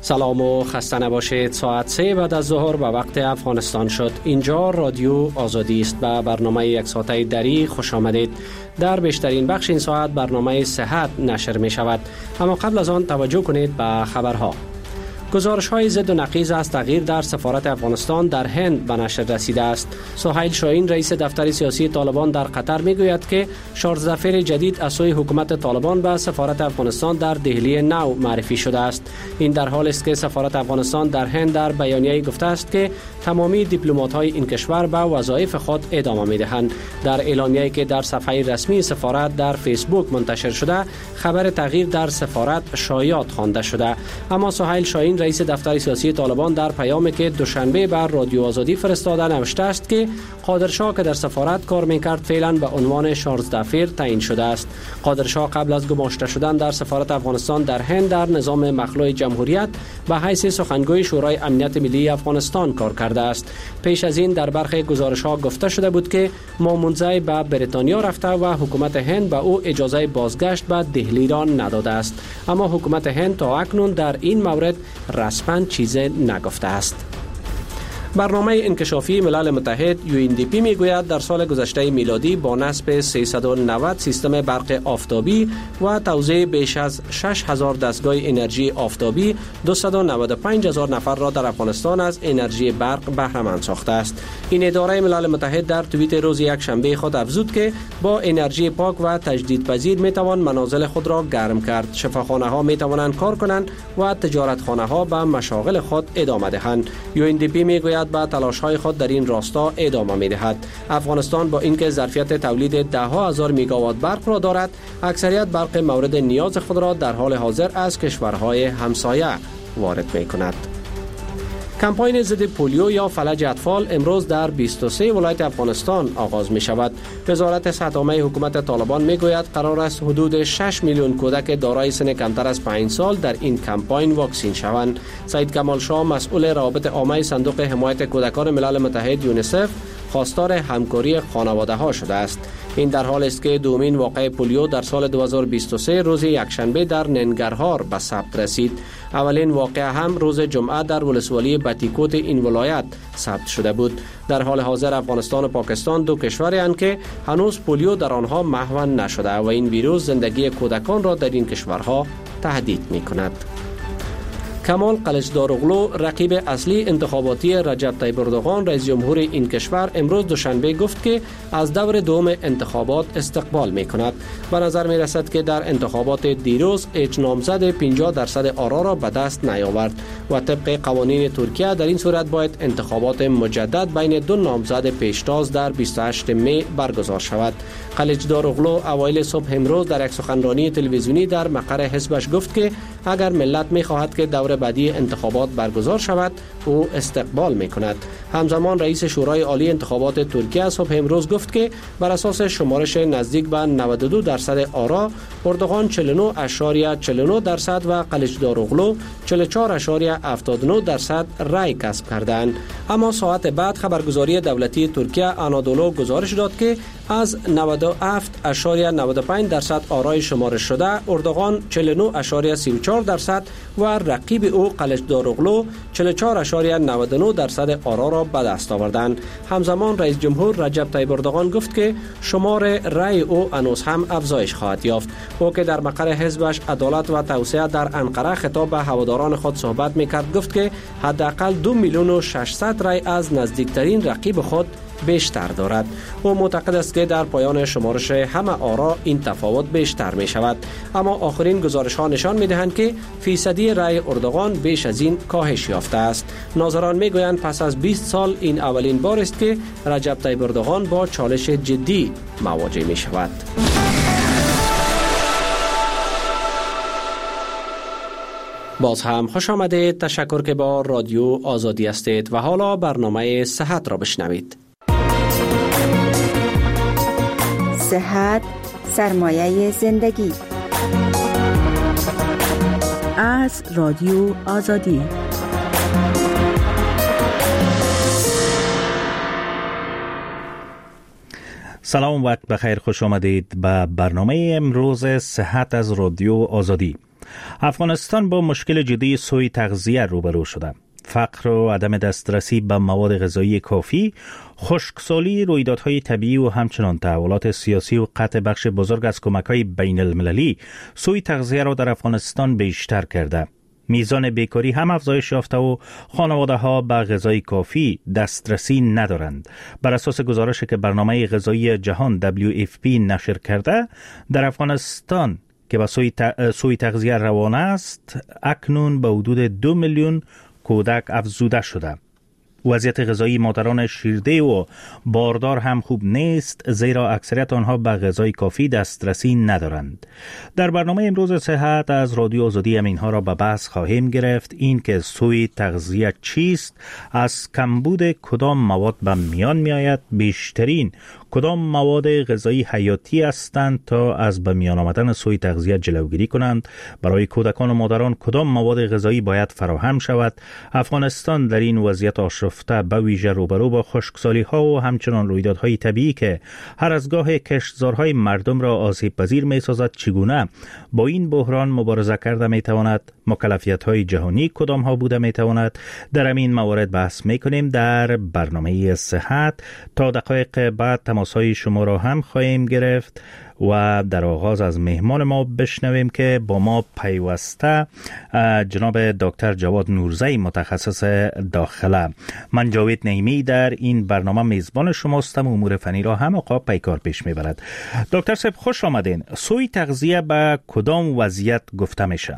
سلام و خسته نباشید. ساعت 3 بعد از ظهر به وقت افغانستان شد. اینجا رادیو آزادی است. به برنامه یک ساعته دری خوش آمدید. در بیشترین بخش این ساعت برنامه صحت نشر می شود. اما قبل از آن توجه کنید به خبرها. گزارش‌های ضد و نقیض از تغییر در سفارت افغانستان در هند به نشر رسیده است. سهیل شاهین رئیس دفتر سیاسی طالبان در قطر میگوید که چارلز ظفر جدید از سوی حکومت طالبان به سفارت افغانستان در دهلی نو معرفی شده است. این در حالی است که سفارت افغانستان در هند در بیانیه‌ای گفته است که تمامی دیپلمات‌های این کشور به وظایف خود ادامه می‌دهند. در اعلامیه‌ای که در صفحه رسمی سفارت در فیسبوک منتشر شده، خبر تغییر در سفارت شایعات خوانده شده. اما سهیل شاهین رئیس دفتر سیاسی طالبان در پیامی که دوشنبه بر رادیو آزادی فرستاده نوشته است که قادرشاه که در سفارت کار می‌کرد فعلا به عنوان چارلز ظفر تعیین شده است. قادرشاه قبل از گماشته شدن در سفارت افغانستان در هند در نظام مخلوع جمهوریت به حیث سخنگوی شورای امنیت ملی افغانستان کار کرده است. پیش از این در برخی گزارش‌ها گفته شده بود که مامونزای به بریتانیا رفته و حکومت هند به او اجازه بازگشت به دهلی را نداده است. اما حکومت هند تا اکنون در این مورد رسما چیزی نگفته است. برنامه انکشافی ملل متحد UNDP میگوید در سال گذشته میلادی با نصب 390 سیستم برق آفتابی و توزیع بیش از 6000 دستگاه انرژی آفتابی 295,000 نفر را در افغانستان از انرژی برق بهره مند ساخته است. این اداره ملل متحد در توییت روز یکشنبه خود افزود که با انرژی پاک و تجدیدپذیر میتوان منازل خود را گرم کرد، شفاخانه‌ها میتوانند کار کنند و تجارتخانه‌ها به مشاغل خود ادامه دهند. UNDP میگوید با تلاش‌های خود در این راستا ادامه می‌دهد. افغانستان با اینکه ظرفیت تولید ده‌ها هزار میگاوات برق را دارد، اکثریت برق مورد نیاز خود را در حال حاضر از کشورهای همسایه وارد می‌کند. کمپاین ضد پولیو یا فلج اطفال امروز در 23 ولایت افغانستان آغاز می شود. وزارت صحت عامه حکومت طالبان می گوید قرار است حدود 6 میلیون کودک دارای سن کمتر از 5 سال در این کمپاین واکسین شوند. سید کمال شاه مسئول روابط عامه صندوق حمایت کودکان ملل متحد یونیسف خواستار همکاری خانواده ها شده است. این در حال است که دومین واقعه پولیو در سال 2023 روز یکشنبه در ننگرهار به ثبت رسید. اولین واقعه هم روز جمعه در ولسوالی بتیکوت این ولایت ثبت شده بود. در حال حاضر افغانستان و پاکستان دو کشوری هستند که هنوز پولیو در آنها محو نشده و این ویروس زندگی کودکان را در این کشورها تهدید می کند. کمال قلچداروغلو رقیب اصلی انتخاباتی رجب طیب اردوغان رئیس جمهور این کشور امروز دوشنبه گفت که از دور دوم انتخابات استقبال می کند. به نظر می رسد که در انتخابات دیروز هیچ نامزد 50% آرا را به دست نیاورد و طبق قوانین ترکیه در این صورت باید انتخابات مجدد بین دو نامزد پیشتاز در 28 می برگزار شود. قلچداروغلو اوایل صبح امروز در یک سخنرانی تلویزیونی در مقر حزبش گفت که اگر ملت می خواهد که دور بعدی انتخابات برگزار شود او استقبال می کند. همزمان رئیس شورای عالی انتخابات ترکیه صبح امروز گفت که بر اساس شمارش نزدیک به 92% آرا اردوغان 49.49% و قلچداروغلو 44.79% رای کسب کردند. اما ساعت بعد خبرگزاری دولتی ترکیه آنادولو گزارش داد که از 97.95% آرای شمارش شده اردوغان 49.34% و رقیب او قلچداروغلو 44.99% آرا را به دست آوردند. همزمان رئیس جمهور رجب طیب اردوغان گفت که شمار رای او هنوز هم افزایش خواهد یافت. او که در مقر حزبش عدالت و توسعه در انقره خطاب به هواداران خود صحبت می‌کرد گفت که حداقل 2,600,000 رای از نزدیکترین رقیب خود بیشتر دارد. او معتقد است که در پایان شمارش همه آرا این تفاوت بیشتر می شود. اما آخرین گزارش ها نشان می دهند که فیصدی رای اردوغان بیش از این کاهش یافته است. ناظران می گویند پس از 20 سال این اولین بار است که رجب طیب اردوغان با چالش جدی مواجه می شود. باز هم خوش آمدید. تشکر که با رادیو آزادی هستید و حالا برنامه صحت را بشنوید. صحت سرمایه زندگی. از رادیو آزادی. سلام، وقت بخیر، خوش آمدید به برنامه امروز صحت از رادیو آزادی. افغانستان با مشکل جدی سوء تغذیه روبرو شده. فقر و عدم دسترسی به مواد غذایی کافی، خشکسالی، رویدادهای طبیعی و همچنان تحولات سیاسی و قطع بخش بزرگ از کمک‌های بین المللی سوء تغذیه را در افغانستان بیشتر کرده. میزان بیکاری هم افزایش یافته و خانواده‌ها به غذای کافی دسترسی ندارند. بر اساس گزارشی که برنامه غذایی جهان WFP نشر کرده، در افغانستان که به سوء تغذیه روان است، اکنون به حدود 2 میلیون کودک افزوده شده. وضعیت غذایی مادران شیرده و باردار هم خوب نیست، زیرا اکثریت آنها به غذای کافی دسترسی ندارند. در برنامه امروز صحت از رادیو آزادی اینها را به بحث خواهیم گرفت. این که سوء تغذیه چیست، از کمبود کدام مواد به میان می آید، بیشترین کدام مواد غذایی حیاتی هستند تا از به میان آمدن سوء تغذیه جلوگیری کنند، برای کودکان و مادران کدام مواد غذایی باید فراهم شود. افغانستان در این وضعیت آشفته به ویژه روبرو با خشکسالی ها و همچنان رویدادهای طبیعی که هر از گاه کشتزارهای مردم را آسیب پذیر می سازد، چگونه با این بحران مبارزه کرده می تواند، مکلفیت های جهانی کدام ها بوده می تواند. در همین موارد بحث می کنیم در برنامه صحت. تا دقایق بعد تماس های شما را هم خواهیم گرفت و در آغاز از مهمان ما بشنویم که با ما پیوسته جناب دکتر جواد نورزی، متخصص داخله. من جاوید نعیمی در این برنامه میزبان شماستم و امور فنی را هم آقا پیکار پیش میبرد. دکتر صاحب خوش آمدین. سوء تغذیه به کدام وضعیت گفته میشه؟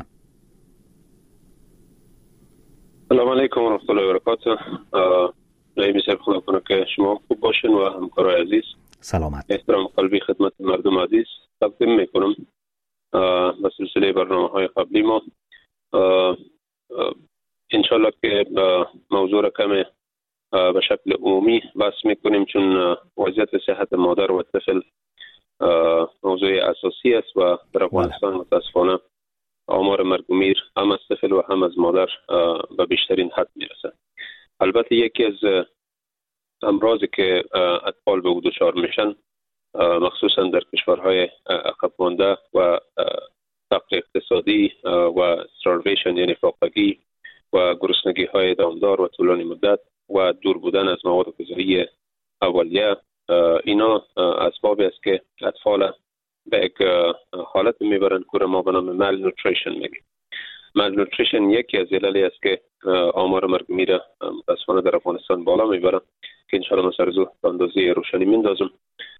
سلام علیکم و رحمت الله و برکاته. نعیمی صاحب، خدا کنه که شما خوب باشین و همکارای عزیز. سلامت. احترام قلبی خدمت مردم عزیز تقدیم میکنم. به سلسله برنامه‌های قبلی ما انشالله که موضوع را کمی به شکل عمومی بحث میکنیم، چون وضعیت صحت مادر و طفل موضوع اساسی است و در افغانستان متاسفانه آمار مرگ و میر هم از طفل و هم از مادر به بیشترین حد میرسه. البته یکی از امراضی که اطفال به او دچار میشن، مخصوصا در کشورهای عقب مانده و فقر اقتصادی و starvation یعنی فاقگی و گرسنگی های دامدار و طولانی مدت و دور بودن از مواد غذایی اولیه، اینا اسبابی است که اطفال به یک حالت میبرن که ما به نام malnutrition میگیم. malnutrition یکی از عللی است که آمار مرگ و میر متاسفانه در افغانستان بالا میبره که انشاءالله من سر زود به اندازه روشنی میندازم.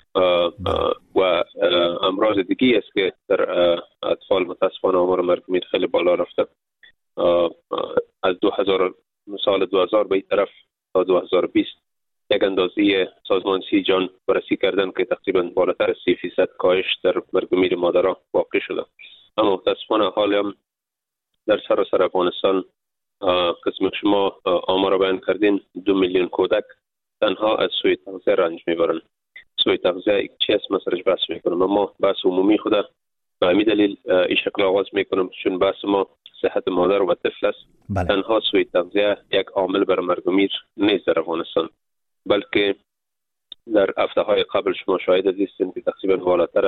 و امراض دیگی است که در اطفال متاسفانه آمار مرگ و میر خیلی بالا رفته. از سال 2000 به این طرف تا 2020 یک اندازه سازمان سی جان بررسی کردن که تقریبا بالاتر از 30% کاهش در مرگ و میر مادرها واقع شده. اما متاسفانه حال هم در سراسر افغانستان قسم شما آمار را بیان کردین، 2 میلیون کودک تنها از سوء تغذیه رنج میبرن. سوء تغذیه چی است؟ من سرش بحث میکنم، اما بحث عمومی خود به همین دلیل این شکل آغاز میکنم چون بحث ما صحت مادر و طفل است. بله. تنها سوء تغذیه یک عامل بر مرگ و میر نیست در افغانستان، بلکه در هفته های قبل شما شاهد هستید که تقریبا بالاتر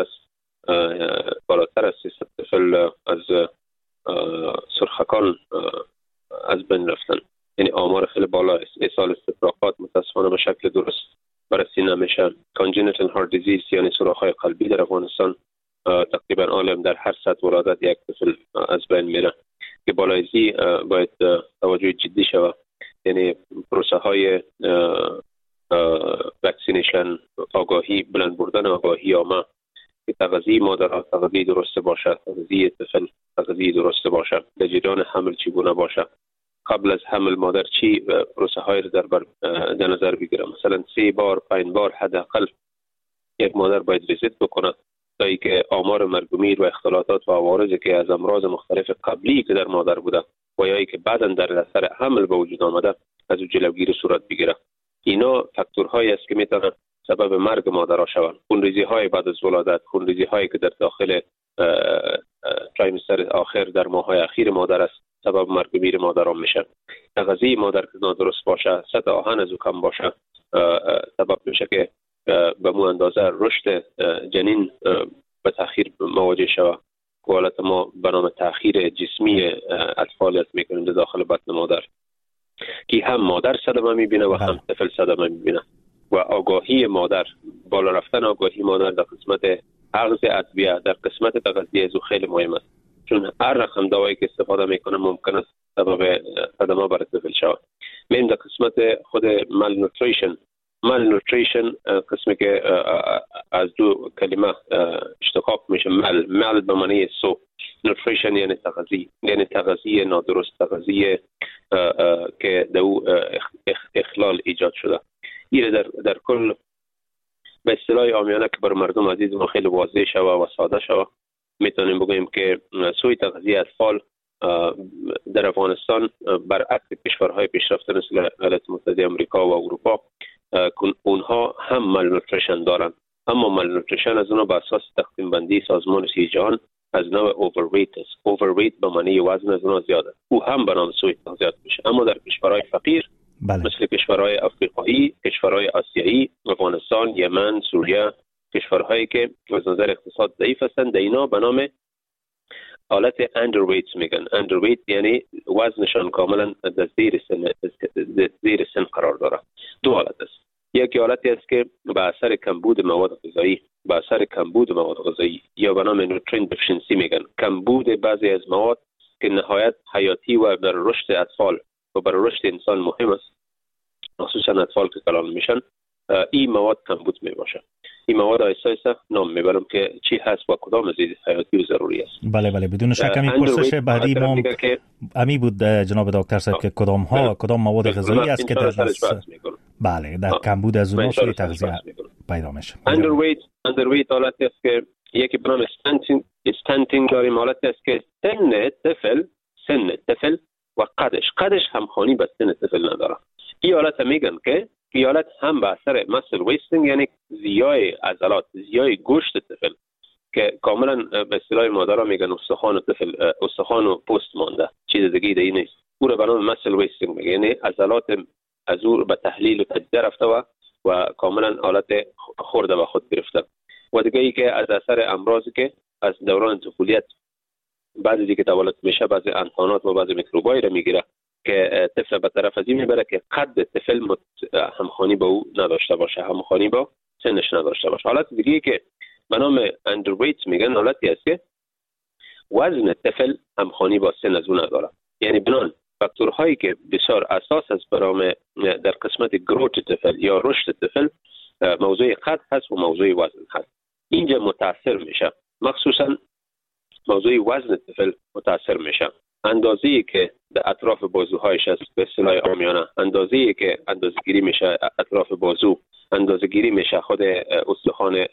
از 300 طفل از سرخکان از بین رفتن. یعنی آمار خیلی بالا است. ایصال استفراغات متاسفانه به شکل درست بررسی نمیشه. congenital heart disease یعنی سوراخ‌های قلبی در افغانستان تقریبا عالم در هر 100 ولادت یک طفل از بین میره که بالایزی باید توجه جدی شود. یعنی پروسه های وکسینیشن، آگاهی، بلند بردن آگاهی عامه که تغذیه مادرها تغذیه درست باشه، تغذیه طفل تغذیه درست باشه، در جریان حمل چگونه باشه، قبل از حمل مادر چی پروسه های در نظر بگیره. مثلا 3 بار 5 بار حداقل یک مادر باید ویزیت بکنه تا اینکه آمار مرگ و میر و اختلالات و عوارضی که از امراض مختلف قبلی که در مادر بوده و یا که بعداً در اثر حمل به وجود آمده از او جلوگیری صورت بگیره. اینا فاکتورهایی است که میتونه سبب مرگ مادرها شوند. خونریزی های بعد از ولادت، خونریزی هایی که در داخل تریمستر آخر در ماه‌های اخیر مادر است سبب مرگ و میر مادرها میشه. تغذیه مادر که نادرست باشه، سطح آهن از او کم باشه، سبب میشه که به مو اندازه رشد جنین به تأخیر مواجه شود که حالت ما به نام تأخیر جسمی اطفال میکنیم در داخل بطن مادر، که هم مادر صدمه میبینه و هم طفل صدمه میبینه و آگاهی مادر، بالا رفتن آگاهی مادر در قسمت اخذ ادویه، در قسمت تغذیه از او خیلی مهم است، چون هر رقم دوایی که استفاده میکنه ممکن است سبب صدمه برای طفل شود. میم در قسمت خود malnutrition قسمی که از دو کلمه اشتقاق میشه، مل به معنی سو، nutrition یعنی تغذیه نادرست، تغذیه که دو اخلال ایجاد شده. این در کل به اصطلاح عامیانه که بر مردم عزیز ما خیلی واضح شوه و ساده شوه، میتونیم بگوییم که سوء تغذیه اطفال در افغانستان برعکس کشورهای پیشرفته مثل ایالات متحده آمریکا و اروپا، اونها هم مالنوتریشن دارن، اما مالنوتریشن از اونها به اساس تقسیم بندی سازمان صحت جهان از نوع اوورویت است. اوورویت به معنی وزن از اونها زیاده، او هم به نام سوء تغذیه میشه. اما در کشورهای فقیر مثل کشورهای افریقایی، کشورهای آسیایی، افغانستان، یمن، سوریه، کشورهایی که از نظر اقتصاد ضعیف هستند، اینا به نام حالت اندرویت میگن. اندرویت یعنی وزنشان کاملا در زیر سن قرار داره. دو حالت است. یک حالتی است که به اثر کمبود مواد غذایی یا به نام نوترین دفیشنسی میگن، کمبود بعضی از مواد که نهایت حیاتی و در رشد اطفال و برای رشد انسان مهم است، خصوصا اطفال که کلان میشن، این مواد کمبود میباشه. این مواد آیسته نام میبرم که چی هست و کدام از حیاتی و ضروری است. بله بدون شک. همین پرسش بعدی ما امی بود جناب دکتر صاحب که کدام مواد غذایی است که در کمبود از اونها سوء تغذیه پیدا میشه. اندرویت حالتی است که یکی به نام استنتینگ داریم، حالتی است که سن طفل و قدش همخوانی به سن طفل نداره. این حالت میگن که این حالت هم به اثر مسل ویستینگ یعنی زیای عضلات، زیای گوشت طفل که کاملا به اصطلاح مادرها میگن استخوان و پوست مانده، چیز دیگه ای نیست. او رو به نام مسل ویستینگ میگن، یعنی عضلات از او به تحلیل و تجزیه رفته و کاملا حالت خورده به خود گرفته. و دیگه ای که از اثر امراضی که از دوران طفولیت بعضی دیگه تولد میشه، بعضی انتانات و بعضی میکروبایی رو میگیره که طفل به طرف از این میبره که قد طفل همخوانی با او نداشته باشه، همخوانی با سنش نداشته باشه. حالت دیگه که به نام اندرویت میگن، حالتی است که وزن طفل همخوانی با سن از او نداره. یعنی بنان فاکتورهایی که بسیار اساس است برای در قسمت گروت طفل یا رشد طفل، موضوع قد هست و موضوع وزن هست. اینجا متاثر میشه، مخصوصا موضوع وزن طفل متاثر میشه. اندازه‌ای که در اطراف بازوهایش است، به اصطلاح عامیانه اندازه‌ای که اندازه‌گیری میشه اطراف بازو، اندازه‌گیری میشه خود استخوان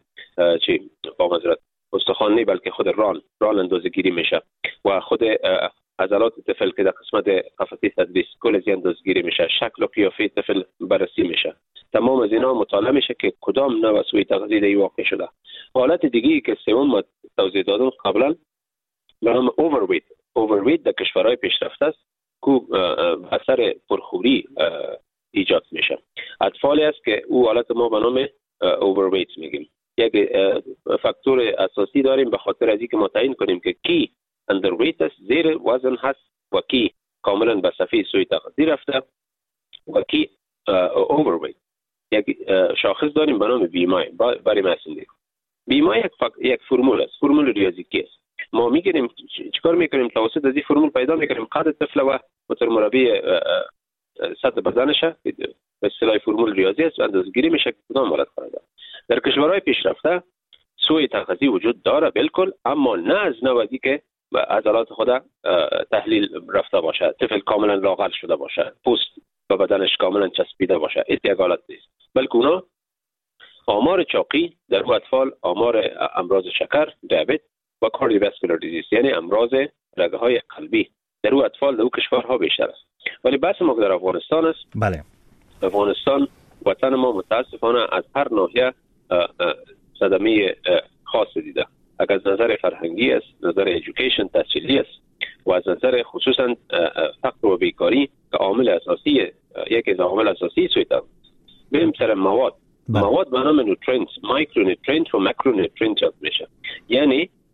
استخوان نه بلکه خود ران اندازه‌گیری میشه و خود عضلات طفل که در قسمت قفسه تدریس کل از اندازه‌گیری میشه، شکل و قیافه طفل بررسی میشه. تمام از اینا مطالعه میشه که کدام نوع سوء تغذیه واقع شده. حالت دیگه‌ای که سوم توضیح دادم قبلا به نام اوورویت در کشورهای پیشرفته است که اثر پرخوری ایجاد میشه. اطفالی است که او حالت ما به نام اوورویت میگیم. یک فاکتور اساسی داریم به خاطر از اینکه ما تعیین کنیم که کی اندرویت است، زیر وزن هست، و کی کاملا به صفحه سوء تغذیه رفته و کی اوورویت. یک شاخص داریم به نام بیمای برای مسئله. بیمای یک فرمول است، فرمول ریاضیکی است. ما میگیریم چیکار میکنیم؟ توسط از این فرمول پیدا میکنیم قد طفل و متر مربع سطح بدنش، به اصطلاح فرمول ریاضی است، اندازه‌گیری میشه کدام حالت قرار داره. در کشورهای پیشرفته سوء تغذیه وجود داره بالکل، اما نه از نوعی که عضلات خود تحلیل رفته باشه، طفل کاملا لاغر شده باشه، پوست و بدنش کاملا چسبیده باشه، این یک حالت نیست، بلکه اونا آمار چاقی در او اطفال، آمار امراض شکر، دیابت و کاردیوواسکولار دیزیز یعنی امراض رگه‌های قلبی در او اطفال در او کشورها بیشتر است. ولی بحث ما در افغانستان است. بله. افغانستان وطن ما متاسفانه از هر ناحیه صدمه خاص دیده. اگر از نظر فرهنگی است، نظر ایژوکیشن تحصیلی است و از نظر خصوصا فقر و بیکاری که عامل اساسی، یکی از عوامل اساسی سویت بریم سر مواد. مواد به نام نوترینز، مایکرو نوترینز و ماکرو نوترینز میشه. یعنی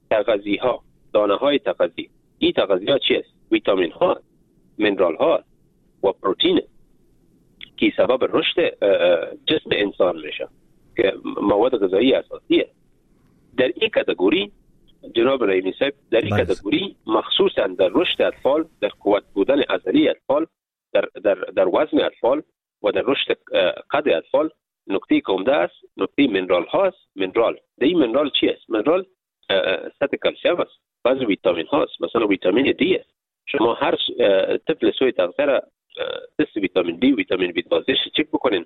تغذی ها، دانه های تغذی. این تغذی ها چی است؟ ویتامین ها، منرال ها و پروتین که سبب رشد جسم انسان میشه که مواد غذایی اساسی است. در این کاتگوری جناب رئیمی صاحب، در این کاتگوری مخصوصا در رشد اطفال، در قوت بودن عضلی اطفال، در وزن اطفال و در رشد قد اطفال، نکته که عمده است نکته منرال هاست. منرال، در این منرال چی است؟ منرال سطح کلسیم است، بعض ویتامین هاست، مثلا ویتامین دی است. شما هر طفل سوی تغذیه را تست ویتامین دی، ویتامین B12 چک بکنین،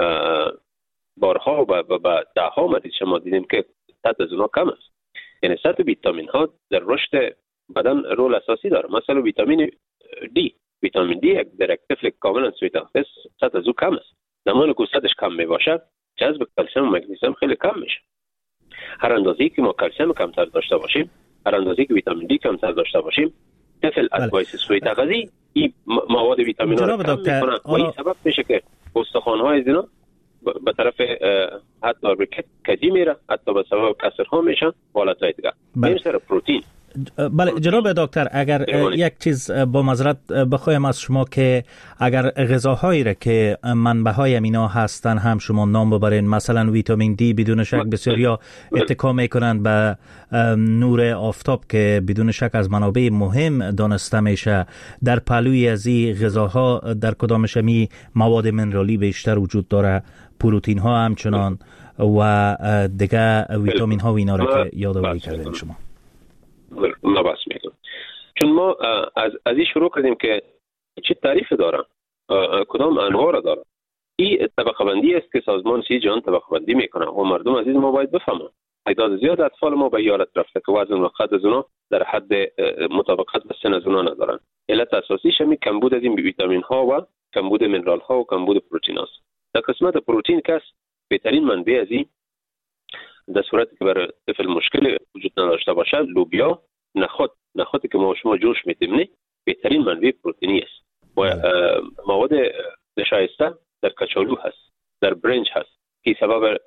بارها و ده ها مریض شما دیدیم که سطح از اونها کم است. یعنی سطح ویتامین ها در رشد بدن رول اساسی داره. مثلا ویتامین دی، ویتامین دی در یک طفل کاملا سوی تغذیه سطح از او کم است. زمانی که سطحش کم می باشه جذب کلسیم و مگنیزیم خیلی کم میشه. هر اندازه‌ای که ما کلسیم کمتر داشته باشیم، هر اندازه‌ای که ویتامین دی کمتر داشته باشیم، طفل از باعث سوی تغذیه این مواد ویتامین ها رو کم میکنن و این سبب میشه که استخوان‌های از اینا به طرف حتی به کجی میره، حتی به سبب کسرها میشن و حالتهای دیگه. بریم سر پروتین. بله جناب دکتر، اگر یک چیز با معذرت بخوایم از شما که اگر غذاهایی را که منبع‌های امینا هستن هم شما نام ببرین، مثلا ویتامین دی بدون شک بسیاریا اتکا میکنند به نور آفتاب که بدون شک از منابع مهم دانسته میشه. در پهلوی از این غذاها در کدامش می مواد منرالی بیشتر وجود داره، پروتین ها همچنان و دیگه ویتامین ها و اینا را که یادآوری کردین شما؟ ما بس میگم چون ما از این شروع کردیم که چه تعریف داره، کدام انواع را داره. این طبقه بندی است که سازمان صحت جهان طبقه بندی میکنه و مردم عزیز ما باید بفهمن. تعداد زیاد اطفال ما به یالت رفته که وزن و قد از اونا در حد مطابقت با سن از اونا ندارن. علت اساسیش همین کمبود از این ویتامین ها و کمبود منرال ها و کمبود پروتئین است. در قسمت پروتئین کس بهترین منبع از این در صورتی که برای طفل مشکل وجود نداشته باشه، لوبیا، نخودی که ما شما جوش میدیم نه، بهترین منبع پروتئینی است. و مواد نشایسته در کچالو هست، در برنج هست که سبب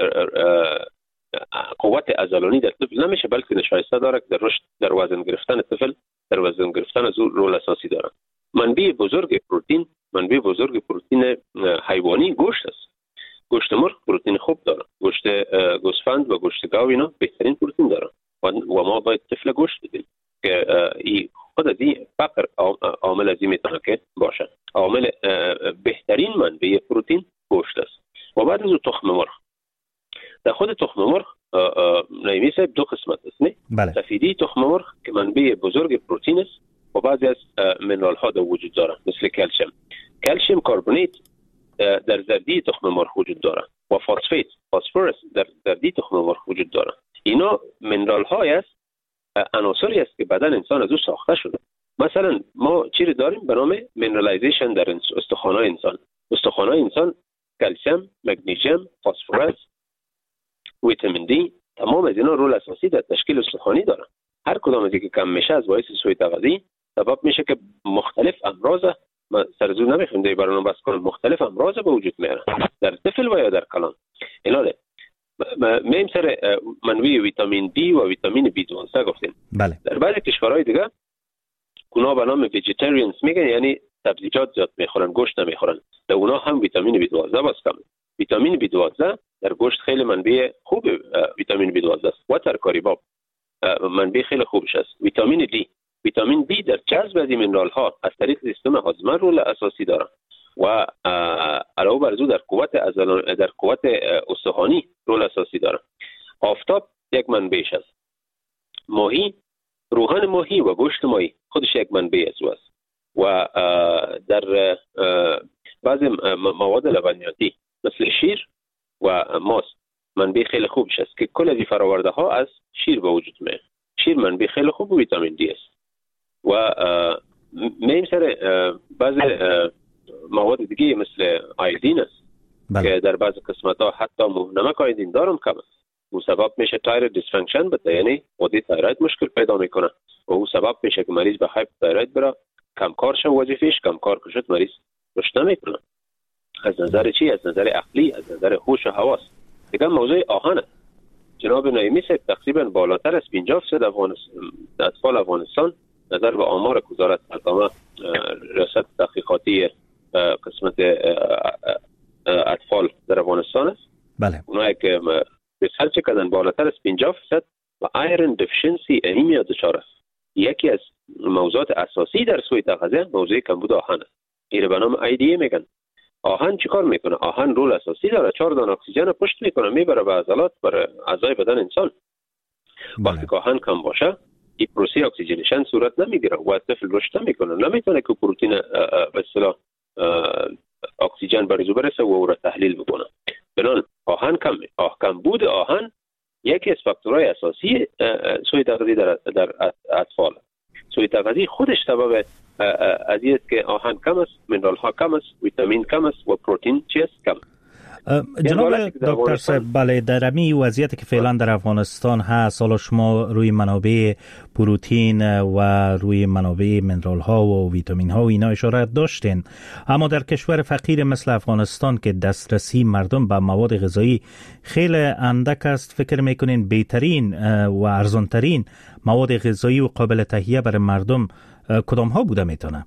قوت عضلانی در طفل نمیشه، بلکه نشایسته داره که در رشد، در وزن گرفتن طفل، در وزن گرفتن از او رول اساسی داره. منبع بزرگ پروتئین حیوانی گوشت است. گوشت مرغ پروتئین خوب داره، گوشت گوسفند و گوشت گاو اینا بهترین پروتئین داره و ما باید طفل گوشت بدیم که این خود از این فقر عامل از این میتونه که باشه. عامل بهترین منبع پروتئین گوشت است. و بعد از تخم مرغ، در خود تخم مرغ نایمی صاحب دو قسمت است نه؟ بله. سفیدی تخم مرغ که منبع بزرگ پروتئین است و بعضی از منرال ها در وجود داره مثل کلسیم کاربونیت در زردی تخم مرغ وجود داره و فسفرس در زردی تخم مرغ وجود داره. اینا منرال های است، عناصری است که بدن انسان از او ساخته شده. مثلا ما چیزی داریم به نام مینرالایزیشن در استخوان‌های انسان. استخوان‌های انسان کلسیم، مگنیزیم، فسفرس، ویتامین دی، تمام از اینا رول اساسی در تشکیل استخوانی دارن. هر کدام از اینکه کم میشه از باعث سوء تغذیه سبب میشه که مختلف امراض، ما سرزو نمیخوام در برنامه بس کنم، مختلف امراض به وجود میاره در طفل و یا در کلان. اینا میم سر منوی ویتامین دی و ویتامین B12 گفتیم. بله. در بعضی کشورهای دیگه اونا به نام ویجیتریانز میگن، یعنی سبزیجات زیاد میخورن، گوشت نمیخورن. در اونا هم ویتامین B12 باز کمه. ویتامین B12 در گوشت خیلی منبع خوب ویتامین B12 است و ترکاری باب منبع خیلی خوبش است. ویتامین دی در جذب از مینرال ها از طریق سیستم هاضمه رول اساسی داره و علاوه بر در قوت استخوانی رول اساسی داره. آفتاب یک منبعش است. ماهی، روغن ماهی و گوشت ماهی خودش یک منبع از او است و در بعضی مواد لبنیاتی مثل شیر و ماست منبع خیلی خوبش است که کل از فراورده ها از شیر به وجود میاد. شیر منبع خیلی خوب ویتامین دی است و میم سر بعضی مواد دیگه مثل آیودین است. بله. که در بعضی قسمت ها حتی نمک آیودین دارم کم است و سبب میشه تایروید دیسفانکشن بده، یعنی غده تایروید مشکل پیدا میکنه و او سبب میشه که مریض به هایپر تایروید بره، کم کار شه، وظیفهش کم کار کشد، مریض رشد نمیکنه. از نظر چی؟ از نظر عقلی، از نظر هوش و حواس. دیگه موضوع آهن است. جناب نعیمی صاحب تقریبا بالاتر از 50% اطفال افغانستان نظر به آمار وزارت سلامت ریاست تحقیقاتی قسمت اطفال در افغانستان است. بله. اونایی که ریسرچ کردن بالاتر از 50% و ایرن دفیشنسی انیمیا دچار است. یکی از موضوعات اساسی در سوی تغذیه موضوع کمبود آهن است. این به نام IDA میگن. آهن چیکار میکنه؟ آهن رول اساسی داره. 4 دانه اکسیژن پشت میکنه، میبره به عضلات، برای اعضای بدن انسان. وقتی که آهن کم باشه این پروسه اکسیژنیشن صورت نمیگیره و طفل رشد نمیکنه، نمیتونه که پروتئین به اصطلاح اکسیژن برای برسه و او را تحلیل بکنه. بنان آهن کمبود آهن یکی از فاکتورهای اساسی سوء تغذیه در اطفال. سوء تغذیه خودش سبب از این است که آهن کم است، منرال ها کم است، ویتامین کم است و پروتئین چیست کم. جناب دکتر صاحب، بله، در امی وضعیتی که فعلا در افغانستان هست، حالا شما روی منابع پروتئین و روی منابع منرال ها و ویتامین ها و اینا اشاره داشتین، اما در کشور فقیر مثل افغانستان که دسترسی مردم به مواد غذایی خیلی اندک است، فکر میکنین بهترین و ارزانترین مواد غذایی و قابل تهیه برای مردم کدام ها بوده میتونه؟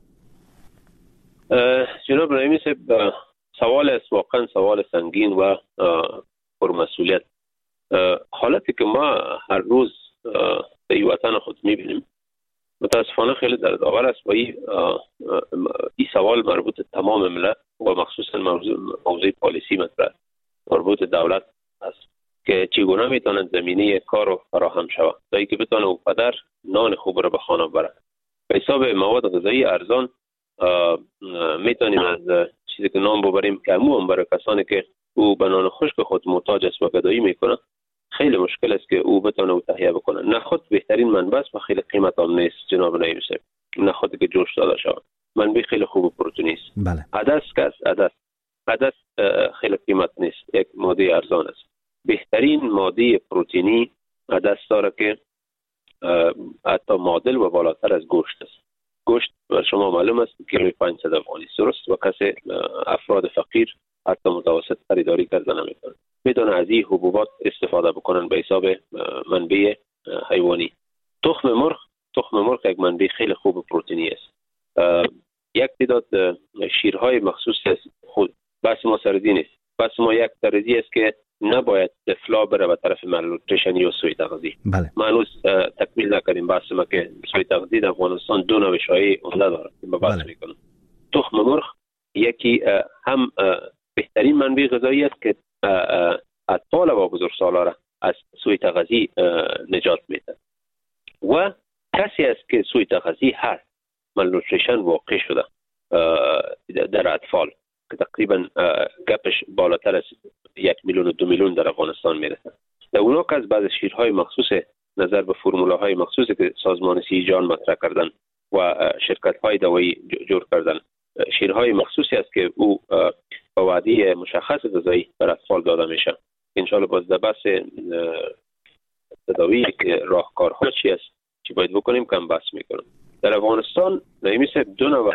جناب نعیمی صاحب، سوال است، واقعا سوال سنگین و پرمسئولیت. حالتی که ما هر روز در وطن خود میبینیم متاسفانه خیلی دردآور است و این سوال مربوط تمام ملت و مخصوصا موضوع پالیسی مطرح مربوط دولت است که چگونه میتونن زمینه کار رو فراهم شود تا اینکه بتونه او پدر نان خوب رو به خانه ببره. به حساب مواد غذایی ارزان میتونیم از چیزی که نام ببریم که همون برای کسانی که او به نان خشک خود محتاج است و گدایی میکنه خیلی مشکل است که او بتونه او تهیه بکنه. نخود بهترین منبع است و خیلی قیمت هم نیست جناب نعیمی صاحب. نخودی که جوش داده شود منبع خیلی خوب و پروتئینی است. بله. عدس خیلی قیمت نیست، یک ماده ارزان است. بهترین ماده پروتئینی عدس داره که حتی معادل و بالاتر از گوشت است. گوشت شما معلوم است کیلوی 500 افغانی درست و کسی افراد فقیر حتی متوسط خریداری کردن نمیتونه. میتونه از این حبوبات استفاده بکنن به حساب منبع حیوانی. تخم مرغ یک منبع خیلی خوب و پروتئینی است. یک تعداد شیرهای مخصوص است. خود بس ما سردی نیست، بس ما یک سردی است که نباید طفلا بره به طرف مالنوتریشن یا سوء تغذیه. بله. ما هنوز تکمیل نکردیم بحث ما که سوء تغذیه در افغانستان دو نوع شایع عمده داره که بحث میکنم. تخم مرغ یکی هم بهترین منبع غذایی است که اطفال و بزرگسالان را از سوء تغذیه نجات میده و کسی است که سوء تغذیه هست مالنوتریشن واقع شده در اطفال که تقریبا گپش بالاتر از 1 میلیون و 2 میلیون در افغانستان میرسه. در اونا که از بعض شیرهای مخصوص نظر به فرمولاهای مخصوصی که سازمان سی جان مطرح کردن و شرکت‌های دوایی جور کردن، شیرهای مخصوصی است که او با وعده مشخص غذایی بر اطفال داده میشه. انشالله باز در بحث تداوی که راهکارها چی است چی باید بکنیم کم بحث میکنم. در افغانستان نعیمی صاحب دو نوع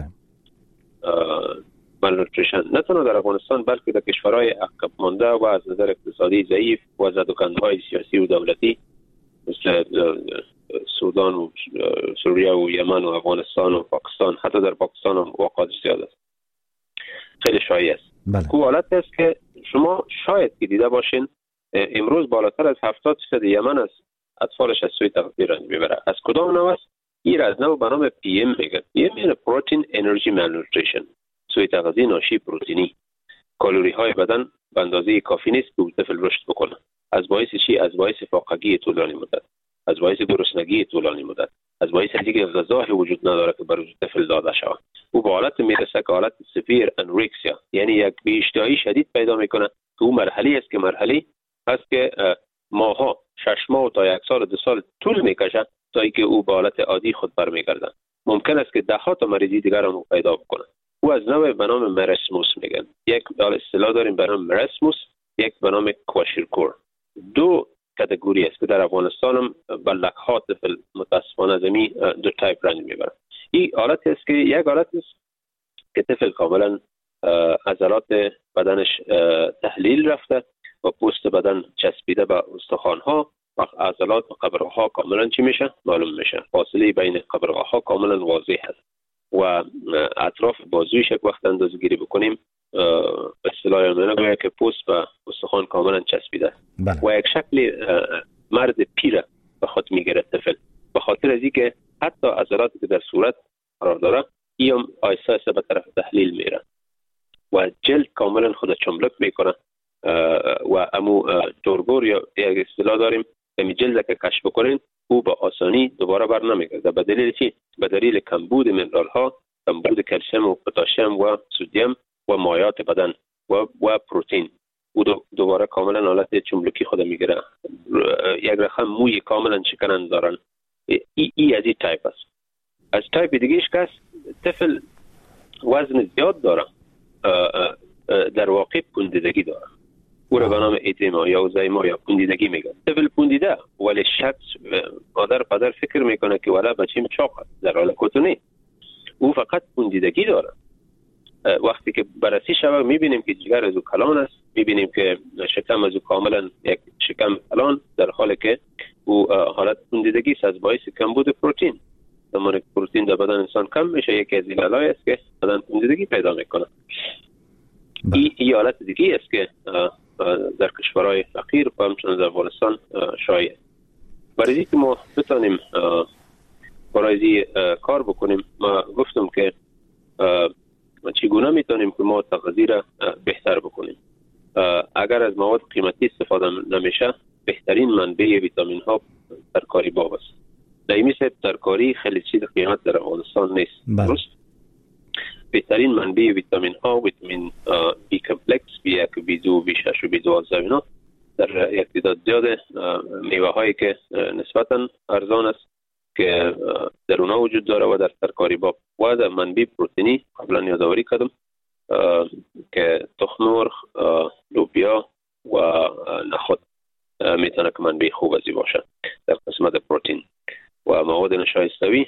مالنوتریشن نه تنها در افغانستان بلکه در کشورهای عقب مانده و از نظر اقتصادی ضعیف و زدوکندهای سیاسی و دولتی مثل سودان و سوریه و یمن و افغانستان و پاکستان، حتی در پاکستان هم واقعات زیاد است، خیلی شایع است. بله. حالت است که شما شاید که دیده باشین امروز بالاتر از 70% یمن از اطفالش از سوی تغذیه رنج میبره. از کدام نوع است؟ این از نوع به نام PM میگن. PM یعنی پروتئین انرژی مالنوتریشن، سوی تغذیه ناشی پروتئینی. کالری های بدن به اندازه کافی نیست که طفل رشد بکنه. از باعث چی؟ از باعث فاقگی طولانی مدت، از باعث گرسنگی طولانی مدت، از باعث اینکه غذا وجود نداره که برای طفل داده شود. او به حالت میرسه که حالت سفیر انورکسیا، یعنی یک بی‌اشتهایی شدید پیدا میکنه که او مرحله است که مرحله هست که ماها 6 ماه تا 1 سال 2 سال طول میکشه تا اینکه او به حالت عادی خود برمیگرده. ممکن است که 10 ها تا مریضی دیگر هم پیدا بکنه. او از نوع به نام مرسموس میگن. یک اصطلاح داریم به نام مرسموس، یک به نام کواشیرکور. دو کاتگوری است که در افغانستان هم بلک ها طفل متاسفانه زمین دو تایپ رنج میبرن. این حالت است که یک حالت است که طفل کاملا عضلات بدنش تحلیل رفته و پوست بدن چسبیده به استخوان‌ها و عضلات و قبره‌ها کاملا چی میشه؟ معلوم میشه. فاصله بین قبره‌ها کاملا واضح است و اطراف بازویش یک وقت اندازه‌گیری بکنیم به اصطلاح علمی که پوست به استخوان کاملا چسبیده است و یک شکل مرد پیره به خود میگیره طفل، به خاطر از اینکه حتی عضلاتی که در صورت قرار داره این آیسته آیسته به طرف تحلیل میره و جلد کاملا خود چملک میکنه و امو جورگور یا یک اصطلاح داریم که جلد که کشف بکنین او به آسانی دوباره بر نمیگرده. به دلیل چی؟ به دلیل کمبود منرال ها، کمبود کلسیم و پتاسیم و سدیم و مایعات بدن و پروتئین. او دوباره کاملا حالت چملکی خود میگیره. یک رقم موی کاملا شکننده دارن. ای از این تایپ است. از تایپ دیگهش کس طفل وزن زیاد داره، در واقع پوندیدگی داره، او را به نام ایدما یا اوزایما یا پوندیدگی میگن. طفل پوندیده ولی شخص مادر پدر فکر میکنه که ولی بچیم چاق است، در حال کتونی او فقط پوندیدگی داره. وقتی که بررسی شود میبینیم که جگر از او کلان است، میبینیم که شکم از او کاملا یک شکم کلان، در حالی که او حالت پوندیدگی است از باعث کمبود پروتئین. زمانی که پروتئین در بدن انسان کم میشه یکی از علایل است که بدن پوندیدگی پیدا میکنه. این حالت دیگه است که در کشورهای فقیر و همچنان در افغانستان شایع است. برای اینکه ما بتانیم برای کار بکنیم، ما گفتم که چگونه میتونیم که ما تغذیه را بهتر بکنیم. اگر از مواد قیمتی استفاده نمیشه، بهترین منبع ویتامین ها ترکاری باب است. در این مثل ترکاری خیلی چیز قیمت در افغانستان نیست. درست؟ بهترین منبع ویتامین ها، ویتامین بی کمپلکس، بی1 و بی2 بی6 و بی12 اینا در یک تعداد زیاد میوه هایی که نسبتا ارزان است که در اونها وجود داره و در ترکاری باب و در منبع پروتئینی قبلا یادآوری کردم که تخم مرغ، لوبیا و نخود میتونه که منبع خوب ازی باشه در قسمت پروتئین و مواد نشایستوی.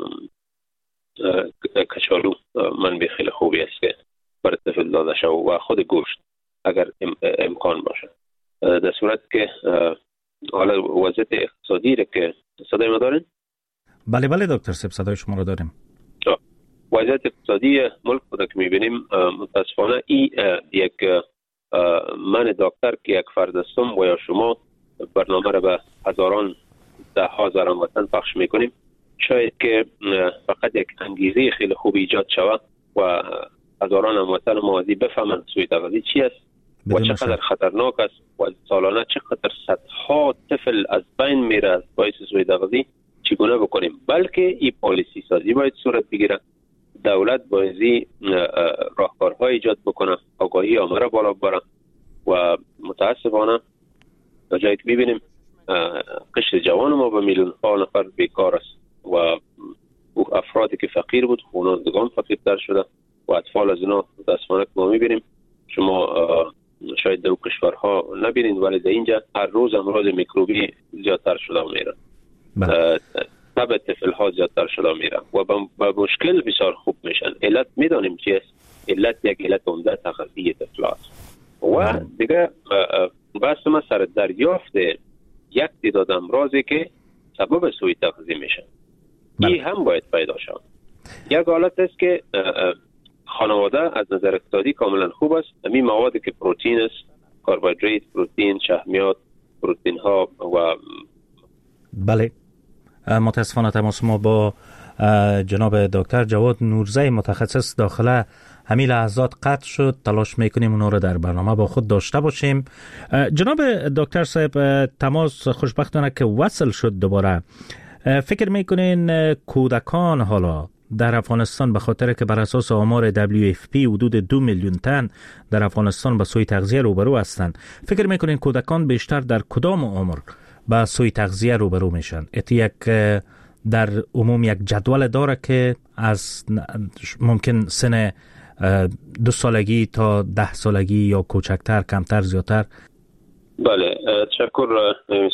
کچالو منبع خیلی خوبی است که برای طفل داده شود و خود گوشت اگر امکان باشه. در صورت که حالا وضعیت اقتصادی را که صدای ما دارین؟ بله دکتر صاحب صدای شما را داریم. وضعیت اقتصادی ملک را که میبینیم متاسفانه یک من دکتر که یک فرد هستم و یا شما برنامه را به هزاران ده هزاران وطن پخش میکنیم، شاید که فقط یک انگیزه خیلی خوب ایجاد شود و هزاران هموطن موازی بفهمند سوء تغذیه چی است و چقدر خطرناک است و سالانه چقدر صدها طفل از بین میره از باعث سوء تغذیه. چگونه بکنیم؟ بلکه این پالیسی سازی باید صورت بگیره. دولت باید راهکارهای ایجاد بکنه، آگاهی عامه را بالا ببره و متاسفانه تا جایی که میبینیم قشر جوان ما به میلیون ها نفر بیکار است و او افرادی که فقیر بود خانوادگان فقیرتر شده و اطفال از اینا متاسفانه که ما میبینیم. شما شاید در کشورها نبینید ولی در اینجا هر روز امراض میکروبی زیادتر شده میره، تب طفل ها زیادتر شده میره و با مشکل بسیار خوب میشن. علت میدانیم چی است؟ علت یک علت عمده تغذیه طفل است و دیگه بحث ما سر دریافت یک تعداد امراضی که سبب سوء تغذیه میشن. این هم باید پیدا شود. یک حالت است که خانواده از نظر اقتصادی کاملا خوب است. همین موادی که پروتئین است، کربوهیدرات، پروتئین، شحمیات، پروتئین ها و بله. متاسفانه تماس ما با جناب دکتر جواد نورزی متخصص داخله همین لحظات قطع شد. تلاش میکنیم اونها رو در برنامه با خود داشته باشیم. جناب دکتر صاحب تماس خوشبختانه که وصل شد دوباره. فکر میکنین کودکان حالا در افغانستان به خاطر که بر اساس آمار WFP حدود 2 میلیون تن در افغانستان به سوء تغذیه روبرو هستند، فکر میکنین کودکان بیشتر در کدام عمر با سوء تغذیه روبرو میشن؟ یک در عموم یک جدول داره که از ممکن سن 2 سالگی تا 10 سالگی یا کوچکتر، کمتر، زیادتر؟ بله، تشکر.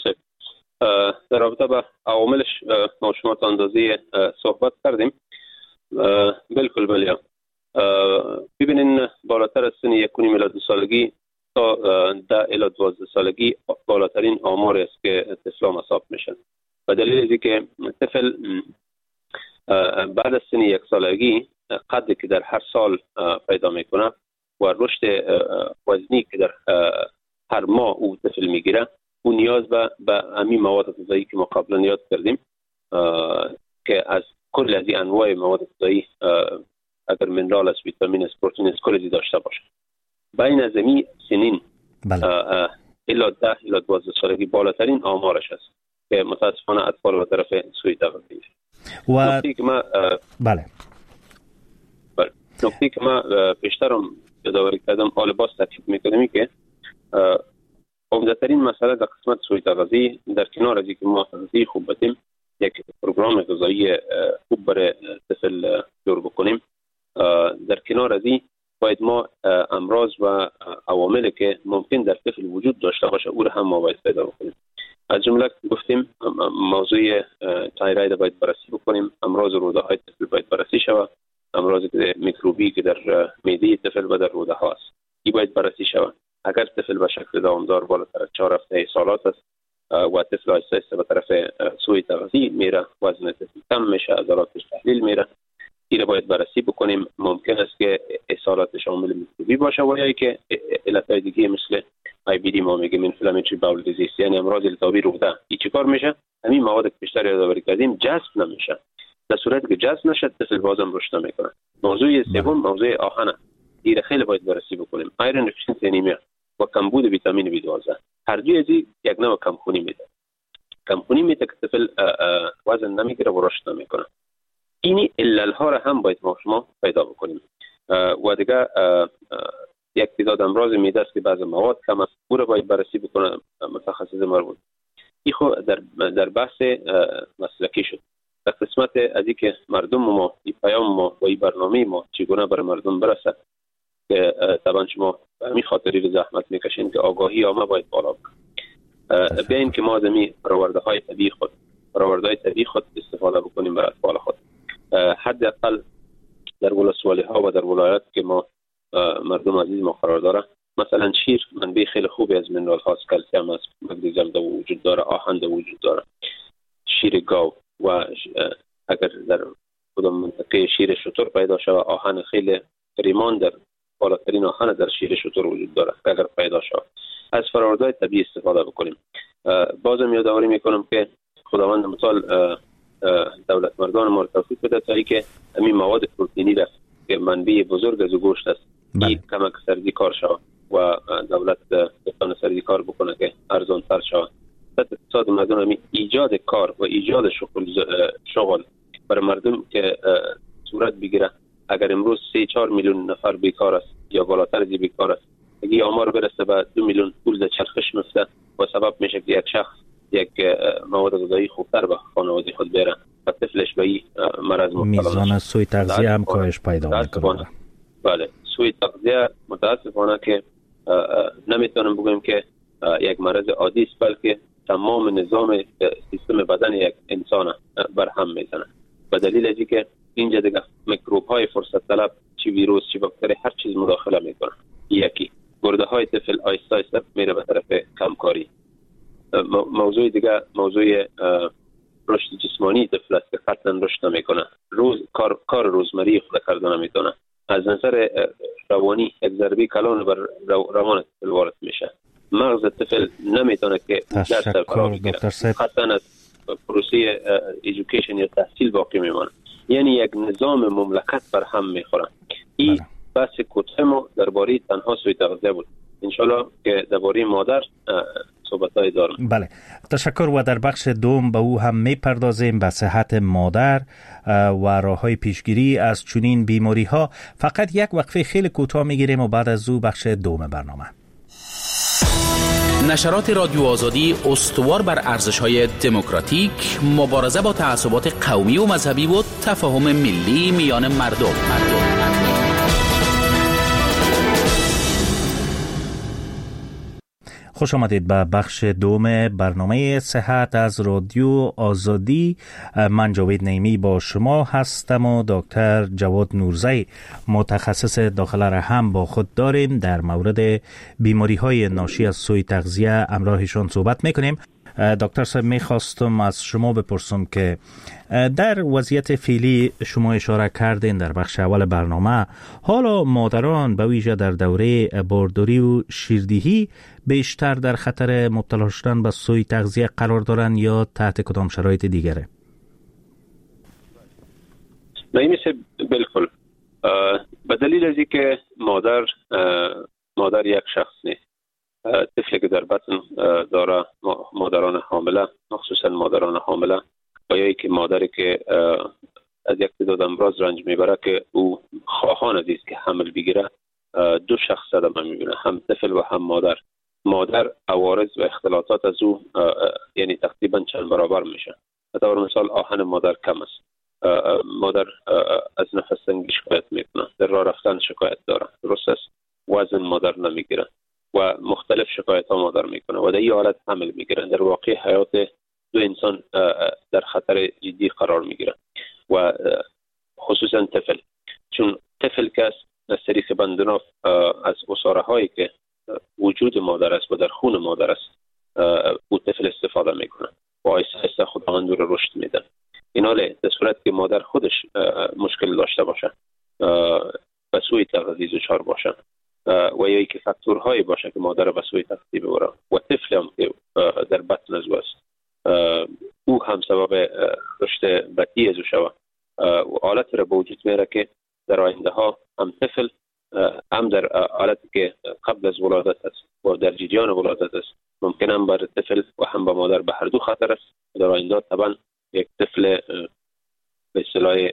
در رابطه با عواملش ما شما تا اندازه صحبت کردیم. بالکل بله. ببینین بالاتر از سن 1.5 الی 2 سالگی تا 10 الی 12 سالگی بالاترین آمار است که طفلان حساب میشن. به دلیل اینکه طفل بعد از سن 1 سالگی قدری که در هر سال پیدا میکنه و رشد وزنی که در هر ماه او طفل میگیره، اون نیاز به همین مواد غذایی که ما قبلا یاد کردیم که از کل از این انواع مواد غذایی اگر منرال است، ویتامین است، پروتئین است، کلی داشته باشه. بین از این سنین الی 10 الی 12 سالگی بالاترین آمارش است که متاسفانه اطفال به طرف سوی تغذیه. و نکته که ما نکته که ما بیشترم یادآوری کردم حال باز تاکید میکنم که عمده‌ترین مسئله در قسمت سوی تغذیه، در کنار از اینکه ما تغذیه خوب بدیم، یک پروگرام غذایی خوب برای طفل جور بکنیم، در کنار از این باید ما امراض و عواملی که ممکن در طفل وجود داشته باشه او را هم ما باید پیدا بکنیم. از جمله گفتیم موضوع تایراید باید بررسی بکنیم، امراض روده های طفل باید بررسی شود، امراض میکروبی که در معده طفل و در روده ها است این باید بررسی شود. اگر طفل به شکل دوامدار بالاتر از 4 هفته سالات است و طفل آهسته آهسته به طرف سوی تغذیه میره، وزن طفل کم میشه، عضلاتش تحلیل میره، این باید بررسی بکنیم. ممکن است که اصالات شامل میکروبی باشه و یا که علتهای دیگه مثل IBD ما میگیم اینفلاماتوری باول دیزیز، یعنی امراض التهابی روده. این چیکار میشه؟ همین مواد که بیشتر یادآوری کردیم جذب نمیشه. در صورتی که جذب نشه طفل بازم رشد نمیکنه. موضوع سوم موضوع آهن، این خیلی باید بررسی بکنیم. آیرن دفیشنسی انیمیا و کمبود ویتامین B12 هر دوی از یک نوع کمخونی میده. کمخونی میده که طفل وزن نمیگیره و رشد نمیکنه. این عللها را هم باید ما شما پیدا بکنیم. و دیگه یک تعداد امراض معده است که بعض مواد کم است، او را باید بررسی بکنه متخصص مربوط. این خود در بحث مسلکی شد. در قسمت از اینکه مردم ما این پیام ما و این برنامه ما چگونه برای مردم برسه که طبعا شما همین خاطری رو زحمت میکشین که آگاهی عامه باید بالا بره. بیاین که ما از این برآورده های طبیعی خود استفاده بکنیم برای اطفال خود. حداقل در ولسوالی ها و در ولایات که ما مردم عزیز ما قرار داره، مثلا شیر منبع خیلی خوبی از منرال هاست، کلسیم است، مگنیزیم در وجود داره، آهن در وجود داره. شیر گاو و اگر در کدام منطقه شیر شتر پیدا شود، آهن خیلی ریمان در بالاترین آهن در شیر شتر وجود داره که اگر پیدا شود از فرآوردهای طبیعی استفاده بکنیم. بازم یادآوری میکنم که خداوند متعال دولت مردان ما توفیق بده تا اینکه همین مواد پروتئینی را که منبع بزرگ از گوشت است این کمک سردی کار شود و دولت بتونه سردی کار بکنه که ارزان تر شود. اقتصاد مردم همین ایجاد کار و ایجاد شغل برای مردم که صورت بگیره. اگر امروز 3-4 میلیون نفر بیکار است یا بالاتر از بیکار است، اگه آمار برسه به 2 میلیون پول در چرخش میفته و سبب میشه که یک شخص یک مواد غذایی خوبتر به خانواده خود بره و طفلش به این مرض مبتلا نشه. میزان سوی تغذیه هم کاهش پیدا میکنه. بله، سوی تغذیه متاسفانه که نمیتونم بگم که یک مرض عادی است، بلکه تمام نظام سیستم بدن یک انسان برهم میزنه. به دلیل از اینکه اینجا دیگه میکروب های فرصت طلب، چی ویروس چی باکتری، هر چیز مداخله میکنه. یکی گرده های طفل آیسته آیسته میره به طرف کمکاری. موضوع دیگه موضوع رشد جسمانی طفل است که قطعا رشد نمیکنه. کار روزمره خود کردن نمیتونه. از نظر روانی یک ضربه کلان بر روان طفل وارد میشه. مغز طفل نمیتونه که درس فرا بگیره. قطعا از پروسه ایژوکیشن یا تحصیل باقی میمونه. یعنی یک نظام مملکت بر هم میخوره. این بحث کوتاه ما درباره تنها سوی تغذیه بود. انشالله که درباره مادر صحبت‌های دارم. بله، تشکر. و در بخش دوم به او هم میپردازیم، به صحت مادر و راه‌های پیشگیری از چنین بیماری‌ها. فقط یک وقفه خیلی کوتاه میگیریم و بعد از او بخش دوم برنامه. نشرات رادیو آزادی استوار بر ارزش‌های دموکراتیک، مبارزه با تعصبات قومی و مذهبی و تفاهم ملی میان مردم. خوش آمدید به بخش دوم برنامه صحت از رادیو آزادی. من جاوید نعیمی با شما هستم و دکتر جواد نورزی متخصص داخل رحم با خود داریم. در مورد بیماری های ناشی از سوء تغذیه همراهشان صحبت میکنیم. دکتر صاحب، میخواستم از شما بپرسم که در وضعیت فعلی شما اشاره کردین در بخش اول برنامه، حالا مادران به ویژه در دوره بارداری و شیردهی بیشتر در خطر مبتلا شدن به سوء تغذیه قرار دارن یا تحت کدام شرایط دیگره؟ نمیشه بالکل. به دلیل از اینکه مادر یک شخص نیست. طفلی که در بطن داره مادران حامله، مخصوصا مادران حامله و یا که مادری که از یک تعداد امراض رنج میبره که او خواهان است که حمل بگیره، دو شخص صدمه میبینه، هم طفل و هم مادر عوارض و اختلالات از او یعنی تقریبا چند برابر میشه. به طور مثال آهن مادر کم است، مادر از نفس تنگی شکایت میکنه، در راه رفتن شکایت داره، درست است، وزن مادر نمیگیره و مختلف شکایت ها مادر میکنه و در این حالت حمل میگیرن. در واقع حیات دو انسان در خطر جدی قرار میگیره و خصوصا طفل، چون طفل که از طریق بندناف از عصاره هایی که وجود مادر است و در خون مادر است او طفل استفاده میکنه و آیسته آیسته خداوند رو رشد میده. این حاله در صورت که مادر خودش مشکل داشته باشه، به سوء تغذیه دچار باشه و یا که فاکتورهایی باشه که مادر به سوء تغذیه ببره و طفل هم که در بطن از او است او هم سبب رشد بدی از او شود و حالت را به وجود میاره که در آینده ها هم طفل هم در حالتی که قبل از ولادت است و در جریان ولادت است ممکن هم بر طفل و هم به مادر به هر دو خطر است. در آینده طبعا یک طفل به اصطلاح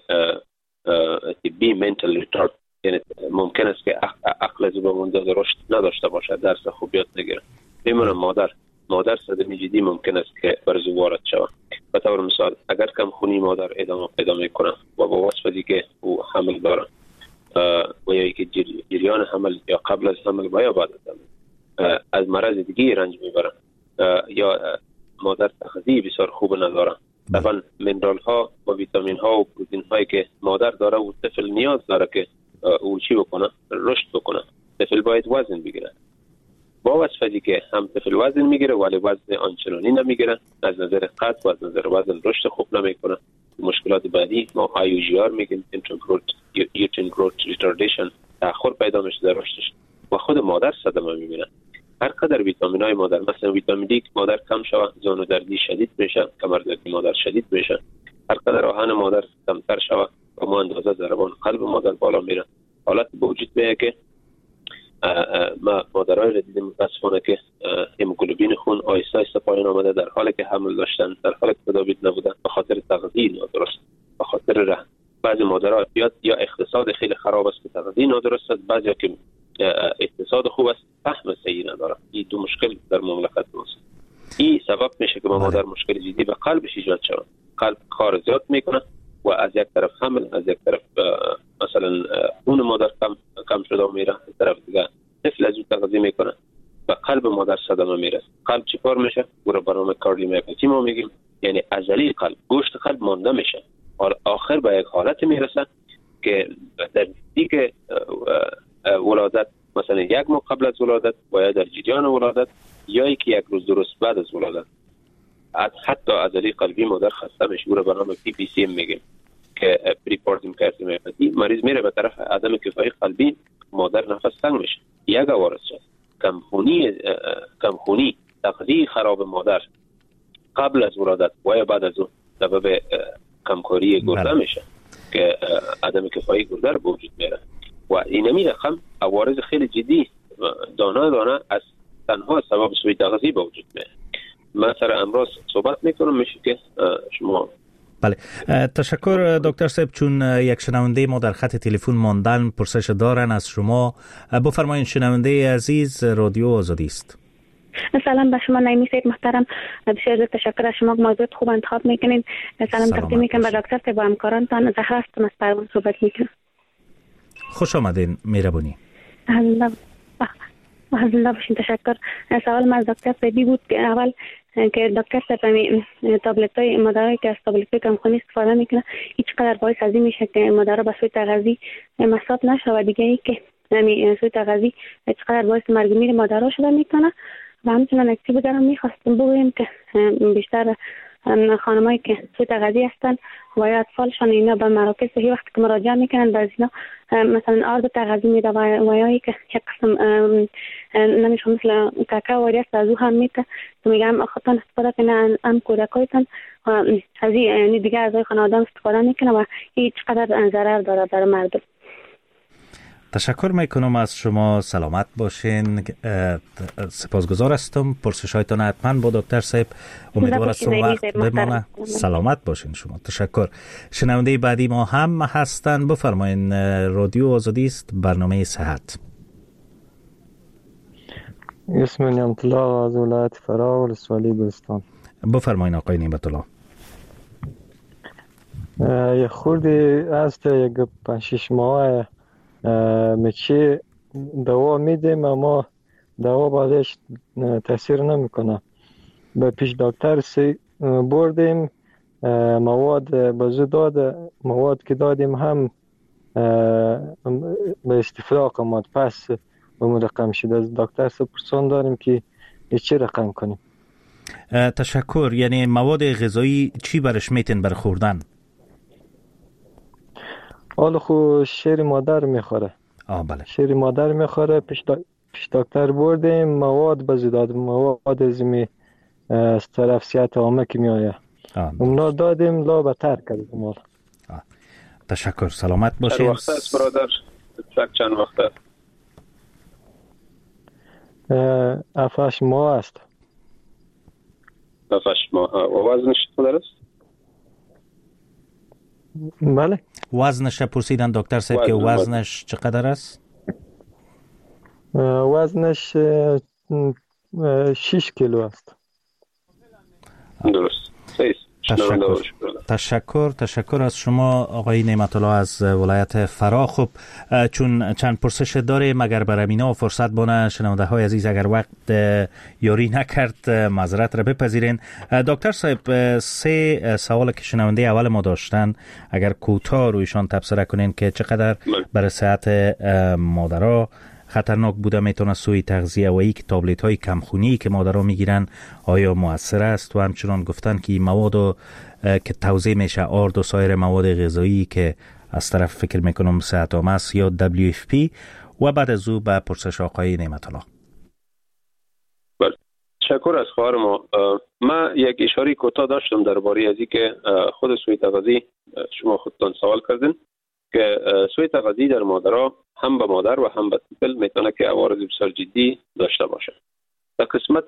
طبی منتال ریتارد، یعنی ممکن است که عقل از به منظر رشد نداشته باشه، درس خوب یاد نگیره. بمونه مادر صدمه جدی ممکن است که بر او وارد شود. به طور مثال اگر کم خونی مادر ادامه پیدا میکنه و با وصفی که او حمل داره و یا که جریان حمل یا قبل از حمل و یا بعد از حمل از مرض دیگه رنج میبره یا مادر تغذیه بسیار خوب نداره، طبعا منرال ها و ویتامین ها و پروتئین هایی که مادر داره و طفل نیاز داره که او چی بکنه، رشد بکنه. طفل باید وزن بگیره. با وصفی که هم طفل وزن میگیره ولی وزن آنچنانی نمیگیره، از نظر قد و از نظر وزن رشد خوب نمیکنه. مشکلات بعدی ما IUGR میگیم، infant growth retardation، تأخر پیدا میشه در رشدش و خود مادر صدمه میبینه. هر قدر ویتامین های مادر، مثلا ویتامین دی مادر کم شود زانو دردی شدید میشه، کمر دردی مادر شدید میشه. هر قدر آهن مادر کمتر شود و ما اندازه ضربان قلب مادر بالا میره. حالت به وجود میاد که ما مادرای را دیدیم متاسفانه که هموگلوبین خون آیسته آیسته پایین آمده در حالی که حمل داشتن، در حالی که تداوی نبودن، به خاطر تغذیه نادرست، به خاطر بعضی مادرها یا اقتصاد خیلی خراب است که تغذیه نادرست است، بعضی که اقتصاد خوب است فهم صحیح نداره. این دو مشکل در مملکت ماست. این سبب میشه که مادر مشکل جدی به قلبش ایجاد شود. قلب کار زیاد میکنه و از یک طرف حمل، از یک طرف مثلا خون مادر کم شده میره، از طرف دیگه طفل از او تغذیه میکنه و قلب مادر صدمه میرسه. قلب چی کار میشه؟ برای برنامه کاردیومیوپاتی ما میگیم، یعنی عضله قلب، گوشت قلب مانده میشه. آخر به یک حالت میرسه که در دیگه ولادت، مثلا یک ماه قبل از ولادت و یا در جریان ولادت یا که یک روز درست بعد از ولادت، حتی عضله قلبی مادر خسته میشه. برای برنامه PPCM میگیم که پریپارتیم کاردیومیوپاتی، مریض میره به طرف عدم کفایی قلبی، مادر نفس تنگ میشه. یک عوارض است کمخونی، تغذیه خراب مادر قبل از ولادت و یا بعد از اون سبب کمکاری گرده میشه که عدم کفایی گرده رو به وجود میاره و اینمی رقم عوارض خیلی جدی دانه از تنها سبب سوء تغذیه به وجود میاره. من سر امروز صحبت میکنم، میشه که شما. بله، تشکر دکتر صاحب. چون یک شنونده ما در خط تلفن ماندن پرسش دارن از شما، بفرمایید. شنونده عزیز، رادیو آزادی است. سلام به شما نعیمی صاحب محترم، بسیار تشکر از شما، موضوع خوب انتخاب میکنین. سلام تقدیم میکنم به دکتر صاحب و همکارانتان. زهرا هستم از پروان صحبت میکنم. خوش آمدین، مهربانی. زنده باشین. تشکر. سوال من از دکتر سیبی بود که اول که دکتر سیبی تابلت‌های مادرایی که از تابلت‌های کمخونی استفاده میکنه هیچ قدر باعث ازی میشه که مادرها به سوی تغذی مصاب نشه و دیگه ای که سوی تغذی چقدر باعث مرگ میر مادرها شده میکنه. و همچنان نکته بگرم میخواستم بگویم که بیشتر خانمایی که سوی تغذی هستن و یا اطفالشان اینا به مراکز صحی وقتی که مراجعه میکنن باز اینا مثلا آرد تغذی میده و یا یک قسم نمیشه مثل کاکا وری است از او هم میده تو میگم خودتان استفاده کنن هم کودکایتان و از این دیگه اعضای خانواده استفاده میکنه و هیچ قدر ضرر داره برای مردم. تشکر میکنم از شما. سلامت باشین. سپاسگزار هستم. پرسشایتان حتما با دکتر صاحب امیدوار هستم وقت بمانه. سلامت باشین شما. تشکر. شنونده بعدی ما هم هستن. بفرمایین. رادیو آزادی است، برنامه صحت. اسم نعمت الله از ولایت فرا ولسوالی گلستان. بفرمایین آقای نعمت الله. یه خوردی است یک 5-6 ماه میچه دوا میدیم اما دوا بعدش تاثیر نمیکنه. به پیش دکتر بردیم مواد بازو داد، مواد که دادیم هم به استفراغ آمد. پس به رقم شد. از دکتر پرسان داریم که چی رقم کنیم. تشکر. یعنی مواد غذایی چی برش میتین بر خوردن؟ حالا خو شیر مادر میخوره. بله. شیر مادر میخوره. پیش دکتر بردیم مواد بازی داد، مواد ازمی از طرف سیات عامه که میآید اونا دادیم لا بتر کردیم. تشکر. سلامت باشین. چند وقت است برادر؟ چند وقت است؟ 7-8 ماه است. 7-8 ماه. و وزنش چقدر است؟ بله. وزنش پرسیدن دکتر صاحب که وزنش چقدر است؟ وزنش 6 کیلو است. درست. تشکر از شما آقای نعمت الله از ولایت فرا. خب چون چند پرسش داره مگر برای اینا فرصت بونه شنونده های عزیز اگر وقت یاری نکرد معذرت را بپذیرین. دکتر صاحب 3 سوال که شنونده اول ما داشتن اگر کوتاه رویشان تبصره کنین که چقدر برای صحت مادرها خطرناک بوده میتونه سوی تغذیه و یک تابلت های کمخونی که مادرها میگیرن آیا مؤثر است و همچنان گفتن که مواد که توزیع میشه آرد و سایر مواد غذایی که از طرف فکر میکنم صحت عامه است یا WFP و بعد از او به پرسش آقای نعمت الله. بله. تشکر از خواهر ما. من یک اشاره کوتاه داشتم درباره از اینکه خود سوی تغذیه شما خودتان سوال کردین که سوی تغذیه در مادرها هم به مادر و هم به طفل میتونه که عوارض بسیار جدی داشته باشه. در قسمت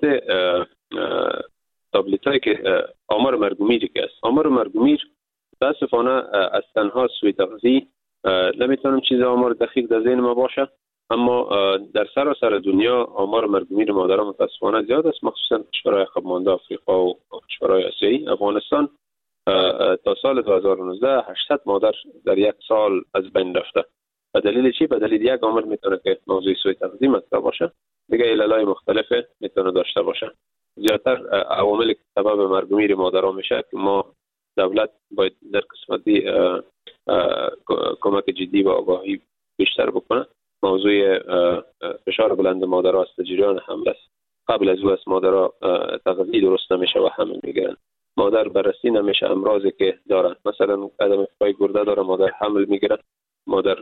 تابلتایی که آمار مرگومیری که است، آمار مرگومیر متاسفانه از تنها سوی تغذیه نمیتونم چیز آمار دقیق در ذهن ما باشه، اما در سراسر دنیا آمار مرگومیر مادرها متاسفانه زیاد است، مخصوصا کشورهای عقب مانده آفریقا و کشورهای آسیایی. افغانستان تا سال 2019 800 مادر در یک سال از بین رفته. به دلیل چی؟ به دلیل یک عامل میتونه که موضوع سوی تغذیه مطرح باشه، دیگه عللای مختلف میتونه داشته باشه. زیادتر عواملی که سبب مرگومیر مادرها میشه که ما دولت باید در قسمتی کمک جدی و آگاهی بیشتر بکنه. موضوع فشار بلند مادرها است، جریان حمل است. قبل از او مادرها تغذیه درست نمیشه و حمل میگیرن. مادر بررسی نمیشه امراضی که دارن، مثلا عدم ارتفاع گرده داره، مادر حمل میگیره، مادر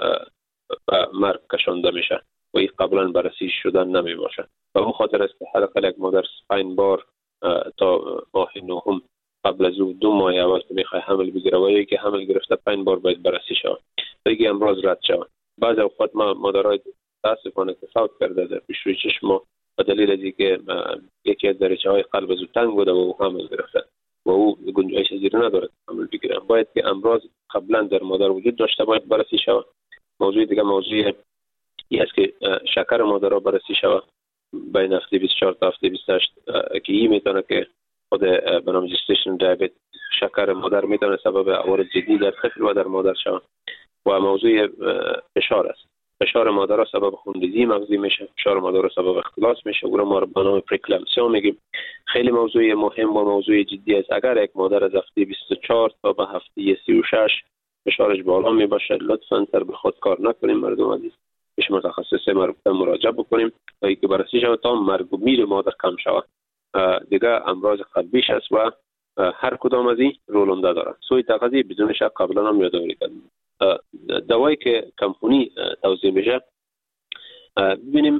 به مرگ کشانده میشه و این قبلا بررسی شدن نمی باشه. و اون خاطر است که حداقل یک مادر 5 بار تا ماه نهم قبل از او 2 ماه اول که میخواد حمل بگیره و یکی حمل گرفته 5 بار باید بررسی شود تا اینکه امراض رد شود. بعضی اوقات مادرای متاسفانه که فوت کرده در پیش روی چشم ما به دلیل از اینکه یکی از دریچه های قلب از او تنگ بوده و او حمل گرفته و او گنجایش زیر نداره حمل بگیره. باید که امراض قبلا در مادر وجود داشته باید بررسی شود. موضوع دیگه موضوع است که شکر مادرها بررسی شود بین هفته 24 تا هفته 28 که این میتونه که خود به نام جستیشن دیابت شکر مادر میتونه سبب عوارض جدی در طفل و در مادر شود. و موضوع فشار است. فشار مادر سبب خونریزی مغزی میشه، فشار مادر سبب اختلاس میشه، او را ما به نام پریکلامسیا میگیم. خیلی موضوع مهم و موضوع جدی است. اگر یک مادر از هفته 24 تا به هفته 36 فشارش بالا می باشه، لطفاً سر به خود کار نکنیم مردم عزیز، پیش متخصص مربوطه مراجعه بکنیم تا اینکه بررسی شود تا مرگ و میر مادر کم شود. دیگه امراض قلبیش است و هر کدام از این رول عمده داره. سوی تغذیه بدون شک قبلا هم یادآوری کردیم. دوایی که کمخونی توصیه میشه، ببینیم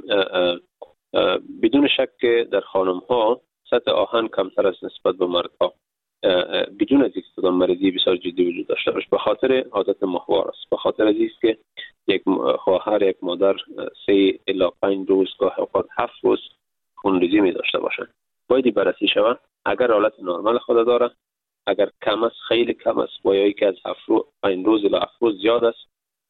بدون شک که در خانم ها سطح آهن کمتر است نسبت به مردها، بدون از اینکه کدام مریضی بسیار جدی وجود داشته باشه، به خاطر عادت ماهوار است، به خاطر از اینکه که یک خواهر یک مادر 3 الی 5 روز گاه اوقات 7 روز خونریزی می داشته باشه. باید بررسی شود. اگر حالت نرمال خود داره، اگر کم است، خیلی کم است، و یا یکی از 5 روز الی 7 روز زیاد است،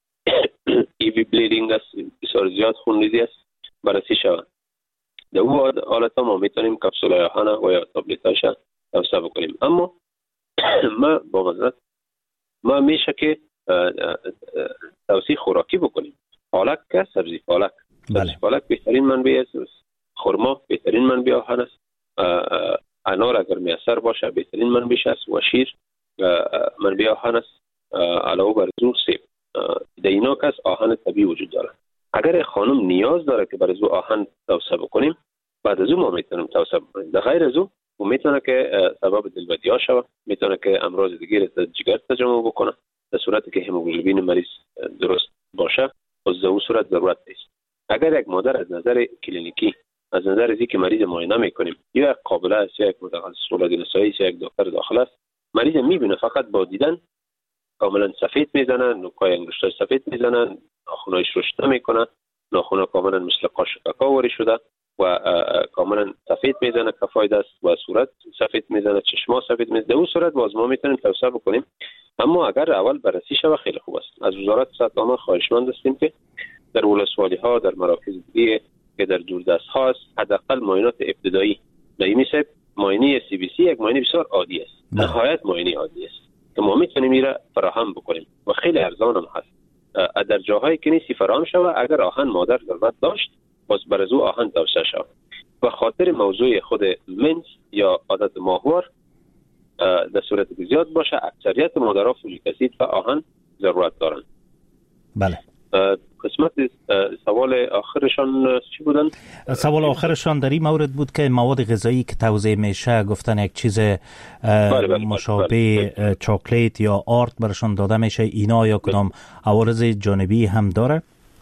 ایوی بلیدینگ است، بسیار زیاد خونریزی است، بررسی شود. در اون حالت ما میتونیم کپسول آهن و یا تابلتاش توصیه بکنیم. اما ما با ما میشه که توصیه خوراکی بکنیم. پالک که سبزی پالک، سبزی پالک بهترین منبع است. خرما بهترین منبع آهن است. انار اگر میسر باشه بهترین منبعش است و شیر منبع آهن است. علاوه بر زو سیب، در اینا کس آهن طبیعی وجود داره. اگر خانم نیاز داره که برای زو آهن توصیه بکنیم، بعد از او ما میتونیم توصیه بکنیم. در غیر از او میتونه که سبب دلبدی ها شود، میتونه که امراض دیگه از جگر تجمع بکنه. در صورتی که هموگلوبین مریض درست باشه، از اون صورت ضرورت نیست. اگر یک مادر از نظر کلینیکی، از نظر از اینکه مریض معاینه میکنیم، یا یک قابله است، یا یک متخصص ولادت‌نسایی است، یا یک دکتر داخل است، مریض میبینه فقط با دیدن کاملا سفید میزنن، نوکای انگشتاش سفید میزنن، ناخنایش رشد نمیکنه، ناخنا کاملا مثل قاش کاکاوری شده و کاملا سفید میزنه، کفای دست و صورت سفید میزنه، چشما سفید میزنه. در اون صورت باز ما میتونیم توصیه بکنیم. اما اگر اول بررسی شود خیلی خوب است. از وزارت صحت عامه خواهشمند هستیم که در ولسوالی ها، در مراکز دیگه که در دوردست ها است، حداقل معاینات ابتدایی، مثل معاینه CBC یک معاینه بسیار عادی است، نهایت معاینه عادی است که ما میتونیم ایره فراهم بکنیم و خیلی ارزان هم هست. در جاهایی که نیستی فراهم شود، اگر آهن مادر ضرورت داشت، باز برزو آهن توصیه شود. و خاطر موضوع خود منس یا عادت ماهوار در صورت که زیاد باشه، اکثریت مادرها فولیک اسید و آهن ضرورت دارند. بله. قسمت سوال آخرشان چی بودن؟ سوال آخرشان در این مورد بود که مواد غذایی که توزیع میشه، گفتن یک چیز مشابه چاکلیت یا آرد برشان داده میشه، اینا یا کدام عوارض جانبی هم داره؟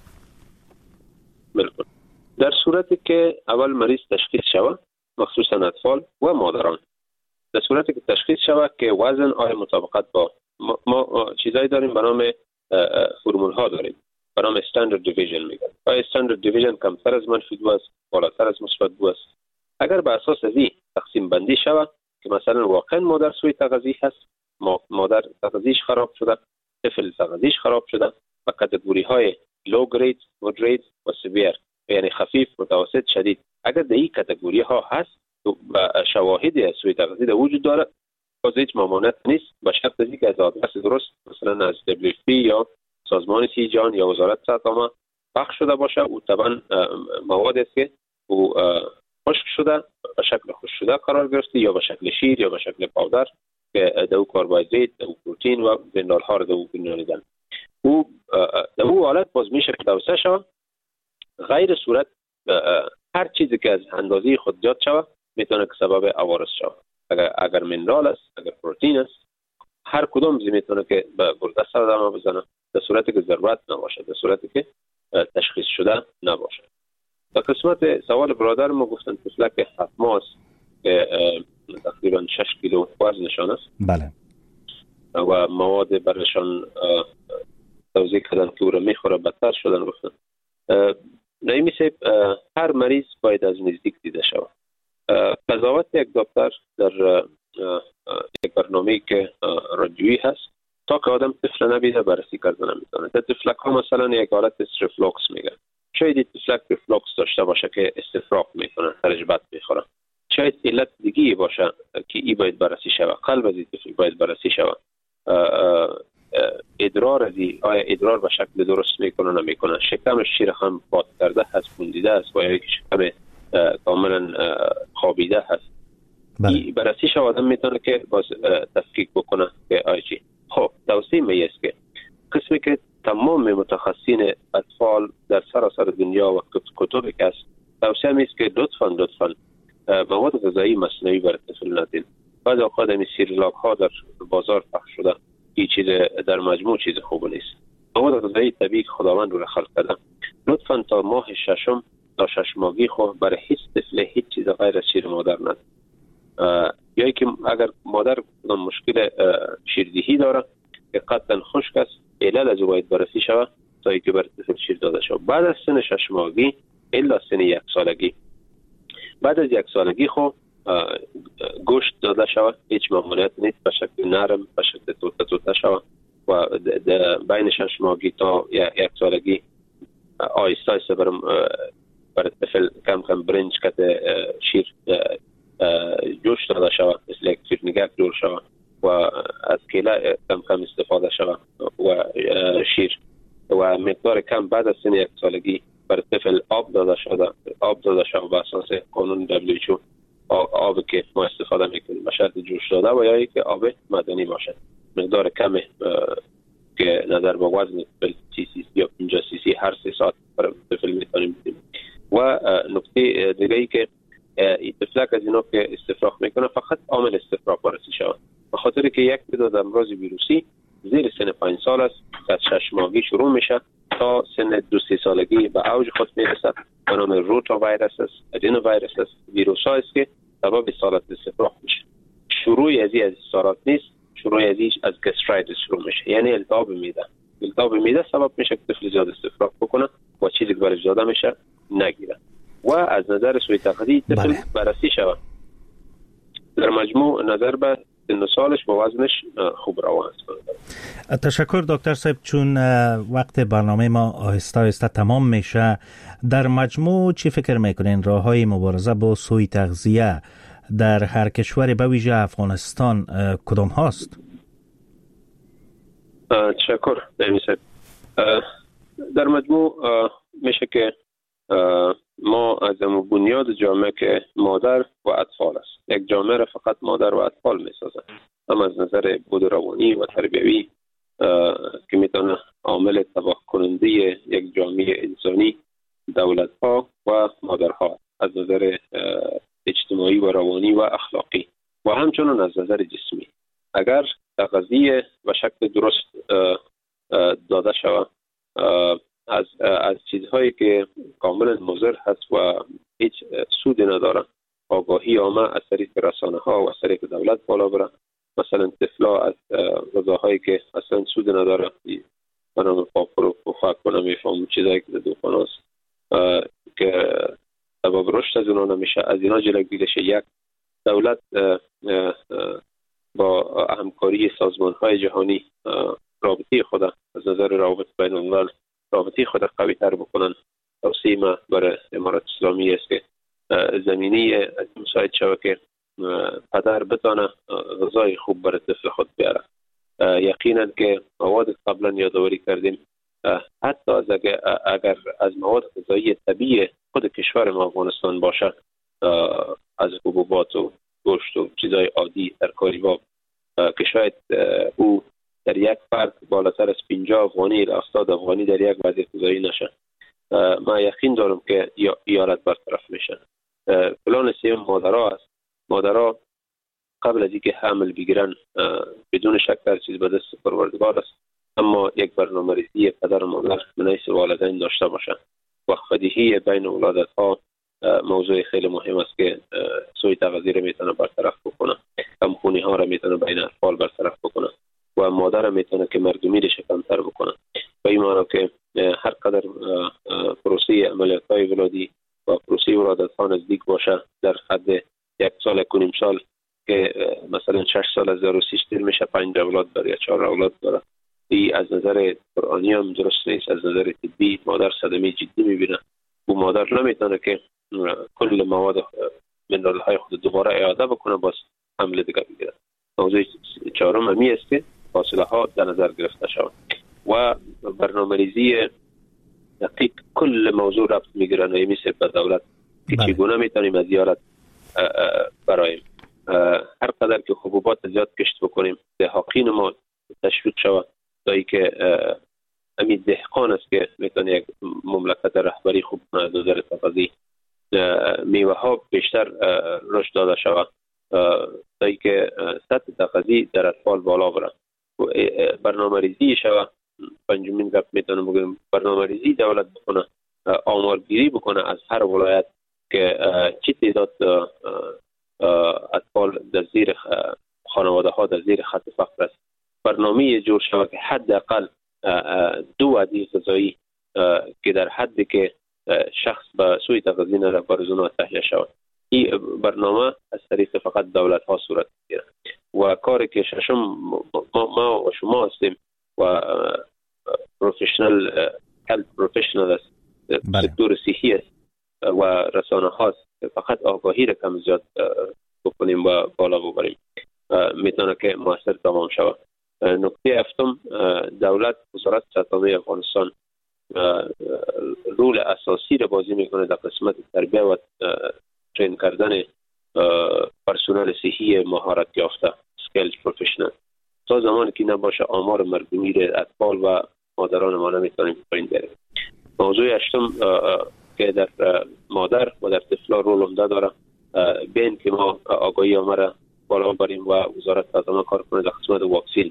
بلکل. در صورتی که اول مریض تشخیص شود، مخصوصا اطفال و مادران، در صورتی که تشخیص شود که وزن آیا مطابقت با ما چیزایی داریم به نام فرمول ها داریم، به نام استاندارد دیویژن میگن. آیا استاندارد دیویژن کمتر از منفی 2 است، بالاتر از مثبت 2 است؟ اگر به اساس از این تقسیم بندی شود که مثلا واقعا مادر سوی تغذیه هست، مادر تغذیه‌اش خراب شده، طفل تغذیه‌اش خراب شده و کاتگوری های لو گرید، مودریت و سیویر، یعنی خفیف، متوسط، شدید، اگر در این کاتگوری ها هست و شواهدی از سوی تغذیه وجود داره، باز هیچ ممانعت نیست به شرط اینکه از آدرس درست، مثلا از WFP یا سازمان سیجان یا وزارت صحت عامه پخش شده باشه. او طبعا مواد است که او خشک شده، به شکل خشک شده قرار گرفته، یا به شکل شیر یا به شکل پاودر که دو کربوهیدرات، دو پروتئین و منرال ها رو دو بنیادن. او در او حالت باز میشه که توسعه شود. غیر صورت هر چیزی که از اندازه خود زیاد شود میتونه که سبب عوارض شود. اگر منرال است، اگر پروتئین است، هر کدام میتونه که به گرده سرطان بزنه، در صورتی که ضرورت نباشه، در صورتی که تشخیص شده نباشه. در قسمت سوال برادر ما گفتن طفلک 7 ماه است که تقریبا 6 کیلو وزنشان است. بله. و مواد برشان توزیع کردن که او را میخوره، بدتر شدن گفتن. نایمی صاحب، هر مریض باید از نزدیک دیده شود. قضاوت یک دکتر در یک برنامه‌ای که رادیویی هست، تا که آدم طفل نبیده بررسی کردن نمیتونه. در طفلک ها مثلا یک حالت ریفلوکس میگن. شاید طفلک ریفلوکس داشته باشه که استفراغ میکنه، خرج بد میخوره. شاید علت دیگه باشه که ای باید بررسی شود. قلب از این طفل باید بررسی شود. ادرار آیا ادرار به شکل درست میکنه نمیکنه، شکمش شیر هم باد کرده هست، بوندیده است و یا که شکم کاملا خوابیده هست. بررسیش آدم میتونه که باز تفکیک بکنه که آیجی. خب توصیه می است که قسمی که تمام متخصصین اطفال در سراسر دنیا و کتب که است توصیه می است که لطفاً مواد غذایی مصنوعی برای طفل ندین. بعضی اوقات این سیرلاک ها در بازار پخش شده، این چیز در مجموع چیز خوب نیست. مواد غذایی طبیعی خداوند رو خلق کرده، لطفاً تا ماه ششم تا 6 ماهگی خود برای هیچ طفل هیچ چیز غیر از شیر مادر ندید. یا که اگر مادر مشکل شیردهی داره که قطعا خشک است، علل از او باید بررسی شود تا اینکه برای طفل شیر داده شود. بعد از سن 6 ماهگی الا سن 1 سالگی، بعد از 1 سالگی خود گوشت داده شود، هیچ ممنوعیت نیست، به شکل نرم به شکل توته شود و بین 6 ماهگی تا 1 سالگی آیسته برای طفل کم کم برنج کده شیر جوش داده شود، مثل یک شیرنگک جور شود و از کیله کم کم استفاده شود و شیر و مقدار کم بعد از سن 1 سالگی برای طفل آب داده شود به اساس قانون WHO. آب که ما استفاده میکنیم به شرط جوش داده و یا که آب معدنی باشد، مقدار کم که نظر به وزن طفل 30 cc یا 50 cc هر 3 ساعت برای طفل میتونیم بدیم. و نکته دیگه ای که این طفلک از اینا که استفراغ میکنه فقط عامل استفراغ بررسی شود، به خاطر که یک تعداد امراض ویروسی زیر سن 5 سال است که از 6 ماهگی شروع میشه تا سن 2-3 سالگی به اوج خود میرسد. به نام روتا ویروس است، ادینو ویروس است، ویروس ها است که سبب اصالت استفراغ میشه. شروع از اصالت نیست، شروع از گسترایتیس شروع میشه، یعنی التهاب معده سبب میشه که طفل زیاد استفراغ بکنه و چیزی که برش داده میشه نگیره و از نظر سوی تغذیه طفل بررسی شود. در مجموع نظر به سن سالش با وزنش خوب روان است. تشکر دکتر صاحب. چون وقت برنامه ما آهسته تمام میشه، در مجموع چی فکر میکنین راههای مبارزه با سوء تغذیه در هر کشور به ویژه افغانستان کدام هاست؟ تشکر. در مجموع میشه که ما از بنیاد جامعه که مادر و اطفال است، یک جامعه را فقط مادر و اطفال میسازه، هم از نظر بود روانی و تربیوی که میتونه عامل تباه کننده یک جامعه انسانی دولت ها و مادرها از نظر اجتماعی و روانی و اخلاقی و همچنان از نظر جسمی. اگر تغذیه و شکل درست داده شود از چیزهایی که کاملا مضر هست و هیچ سودی نداره، آگاهی عامه از طریق رسانه ها و از طریق دولت بالا بره. مثلا طفلا از غذاهایی که اصلا سود نداره، من پاپر و پفک و نمیفهم چیزهایی که دوخانه است که سبب رشد از اونا نمیشه، از اینا جلوگیری شه. یک دولت با همکاری سازمان های جهانی رابطه خود از نظر روابط بین الملل رابطه خود قوی تر بکنن. توصیه ما برای امارات اسلامی است که زمینی مساعد شود که پدر بتانه غذای خوب برای طفل خود بیاره. یقینا که مواد قبلا یادآوری کردیم، حتی اگر از مواد غذایی طبیعی خود کشور ما افغانستان باشه، از حبوبات و گوشت و چیزای عادی ترکاری باب که شاید او در یک فرد بالاتر از 50 افغانی الی 80 افغانی در یک وعده غذایی نشه، ما یقین دارم که ایالت برطرف میشه. پلان سیم مادرها است. مادرها قبل از اینکه حمل بگیرن بدون شک هر چیز به دست پروردگار است، اما یک برنامه‌ریزی پدر و مادر من حیث والدین داشته باشند. وقت‌دهی بین اولادت ها موضوع خیلی مهم است که سوء تغذیه را میتونه برطرف بکنه، کمخونی ها را میتونه بین اطفال برطرف بکنه و مادر را میتونه که مردمی را کمتر بکنه. و این معنی که هر قدر پروسه عملیات های ولادی و پروسه ولادت ها نزدیک باشه، در حد 1 سال 1.5 سال که مثلا 6 سال از ضروسیش دیر میشه 5 اولاد داره یا 4 اولاد داره، این از نظر قرآنی هم درست نیست. از نظر طبی مادر صدمه جدی میبینه و مادر نمیتونه که کل مواد منرال‌های خود دوباره اعاده بکنه باز حمل دیگه بگیره. موضوع چهارم همی است که فاصله ها در نظر گرفته شود و برنامه‌ریزی دقیق کل موضوع ربط میگیره نمیشه به دولت که چگونه میتونیم از زیارت برایم. هر قدر که حبوبات زیاد کشت بکنیم دهقان ما تشویق شود تا اینکه همین دهقان است که میتونه یک مملکت رهبری خوب کنه. از نظر تغذیه میوه ها بیشتر رشد داده شود تا اینکه سطح تغذیه در اطفال بالا بره. برنامه ریزی شود. پنجمین گپ میتونم بگم برنامه ریزی دولت بکنه، آمارگیری بکنه از هر ولایت که چی تعداد اطفال در زیر خانواده ها در زیر خط فقر است. برنامه جور شود که حداقل 2 وعده غذایی که در حدی که شخص به سوی تغذیه نره برزونا تهیه شود. این برنامه از طریق فقط دولت ها صورت میگیره و کاری که ششم ما و شما هستیم و پروفشنال هلت پروفشنال است، سکتور صحی است و رسانه هاست، فقط آگاهی را کم زیاد بکنیم و بالا ببریم میتونه که موثر تمام شود. نکته هفتم، دولت وزارت صحت عامه افغانستان رول اساسی را بازی میکنه در قسمت تربیه و ترین کردن پرسنل صحی مهارت یافته سکیلد پروفشنال. تا زمانی که نباشه آمار مرگ و میر اطفال و مادران ما نمیتونیم پایین بریم. موضوع هشتم که در مادر و در طفلا رول عمده داره، بین که ما آگاهی آمره بالا بریم و وزارت صحت عامه کار کنه در قسمت واکسین.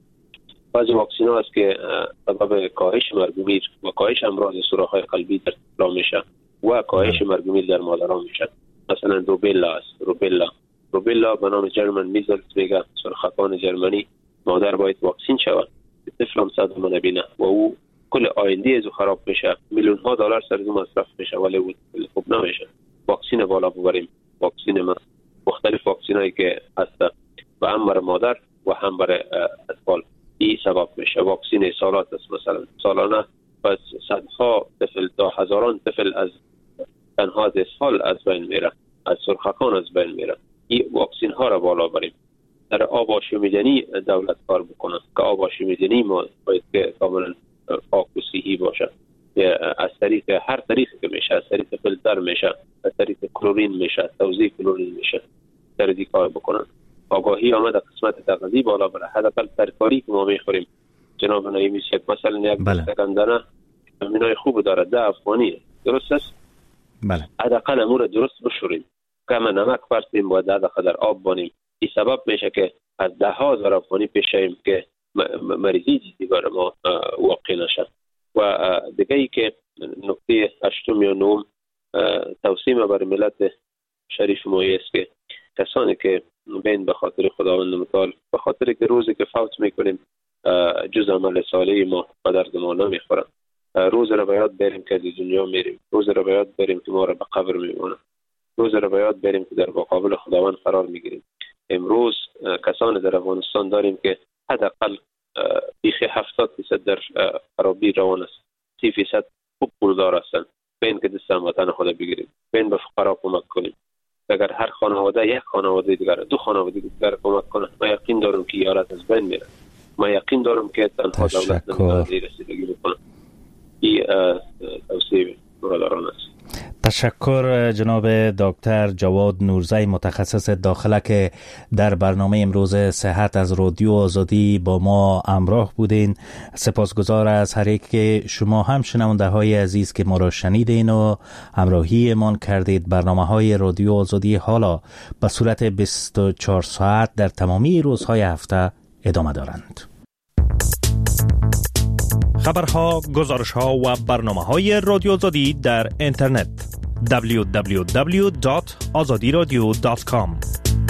بعضی واکسین ها است که سبب کاهش مرگ و میر و کاهش امراض سوراخ‌های قلبی در طفلا میشه و کاهش مرگ و میر در مادران میشه. مثلا روبیلا است. روبیلا به نام جرمن میزلز میگه، سرخکان جرمنی. مادر باید واکسین شود، طفل هم صدمه نبینه و او کل آینده از خراب میشه. میلیون ها دلار سر او مصرف میشه ولی او خوب نمیشه. واکسین بالا ببریم. واکسین مختلف واکسینایی که هست و هم برای مادر و هم برای اطفال این سبب میشه. واکسین سالات است، مثلا سالانه پس صدها طفل تا هزاران طفل از تنها از اسهال از بین میره، از سرخکان از بین میره. این واکسین ها را بالا بریم. در آب آشامیدنی دولت کار بکنه که آب آشامیدنی ما باید که کاملا پاک و صحی باشه. از طریق هر طریقی که میشه، از طریق فیلتر میشه، از طریق کلورین میشه، توزیع کلورین میشه، در دی کار بکنن. آگاهی آمد قسمت تغذیه بالا بره. حداقل ترکاری که ما میخوریم جناب نایمی صاحب، مثلا یک دستکندنه ویتامینای خوب داره، 10 افغانی درست است؟ بله. حداقل امور درست بشوریم، کم نمک فرستیم و 10 دقیقه در آب بانیم. این سبب میشه که از 10,000 افغانی پیشیم که مریضی دیگر ما واقع نشه. و دیگه ای که نکته هشتم یا نهم توصیه برای ملت شریف ما است که کسانی که بین به خاطر خداوند متعال به خاطر که روزی که فوت میکنیم جز عمل صالح ما و درد ما نمیخورن، روز را به یاد بریم که از دنیا میریم، روز را به یاد بریم که ما را به قبر میمونیم، روز را به یاد بریم که در مقابل خداوند قرار میگیریم. امروز کسان در افغانستان داریم که حداقل بیخ 70% در خرابی روان است، 30% خوب پولدار هستند. بین که دست هموطن خود بگیریم، بین به فقرا کمک کنیم. اگر هر خانواده یک خانواده دیگر، 2 خانواده دیگر کمک کنه، ما یقین دارم که یارت از بین میره. ما یقین دارم که تنها دولت نمیتونه رسیدگی بکنه. این توصیه برادران است. تشکر جناب دکتر جواد نورزی، متخصص داخله که در برنامه امروز صحت از رادیو آزادی با ما همراه بودین. سپاسگزار از هر یک که شما هم شنونده های عزیز که ما را شنیدین و همراهی من کردید. برنامه های رادیو آزادی حالا به صورت 24 ساعت در تمامی روزهای هفته ادامه دارند. خبرها، گزارشها و برنامه‌های رادیو آزادی در اینترنت www.azadiradio.com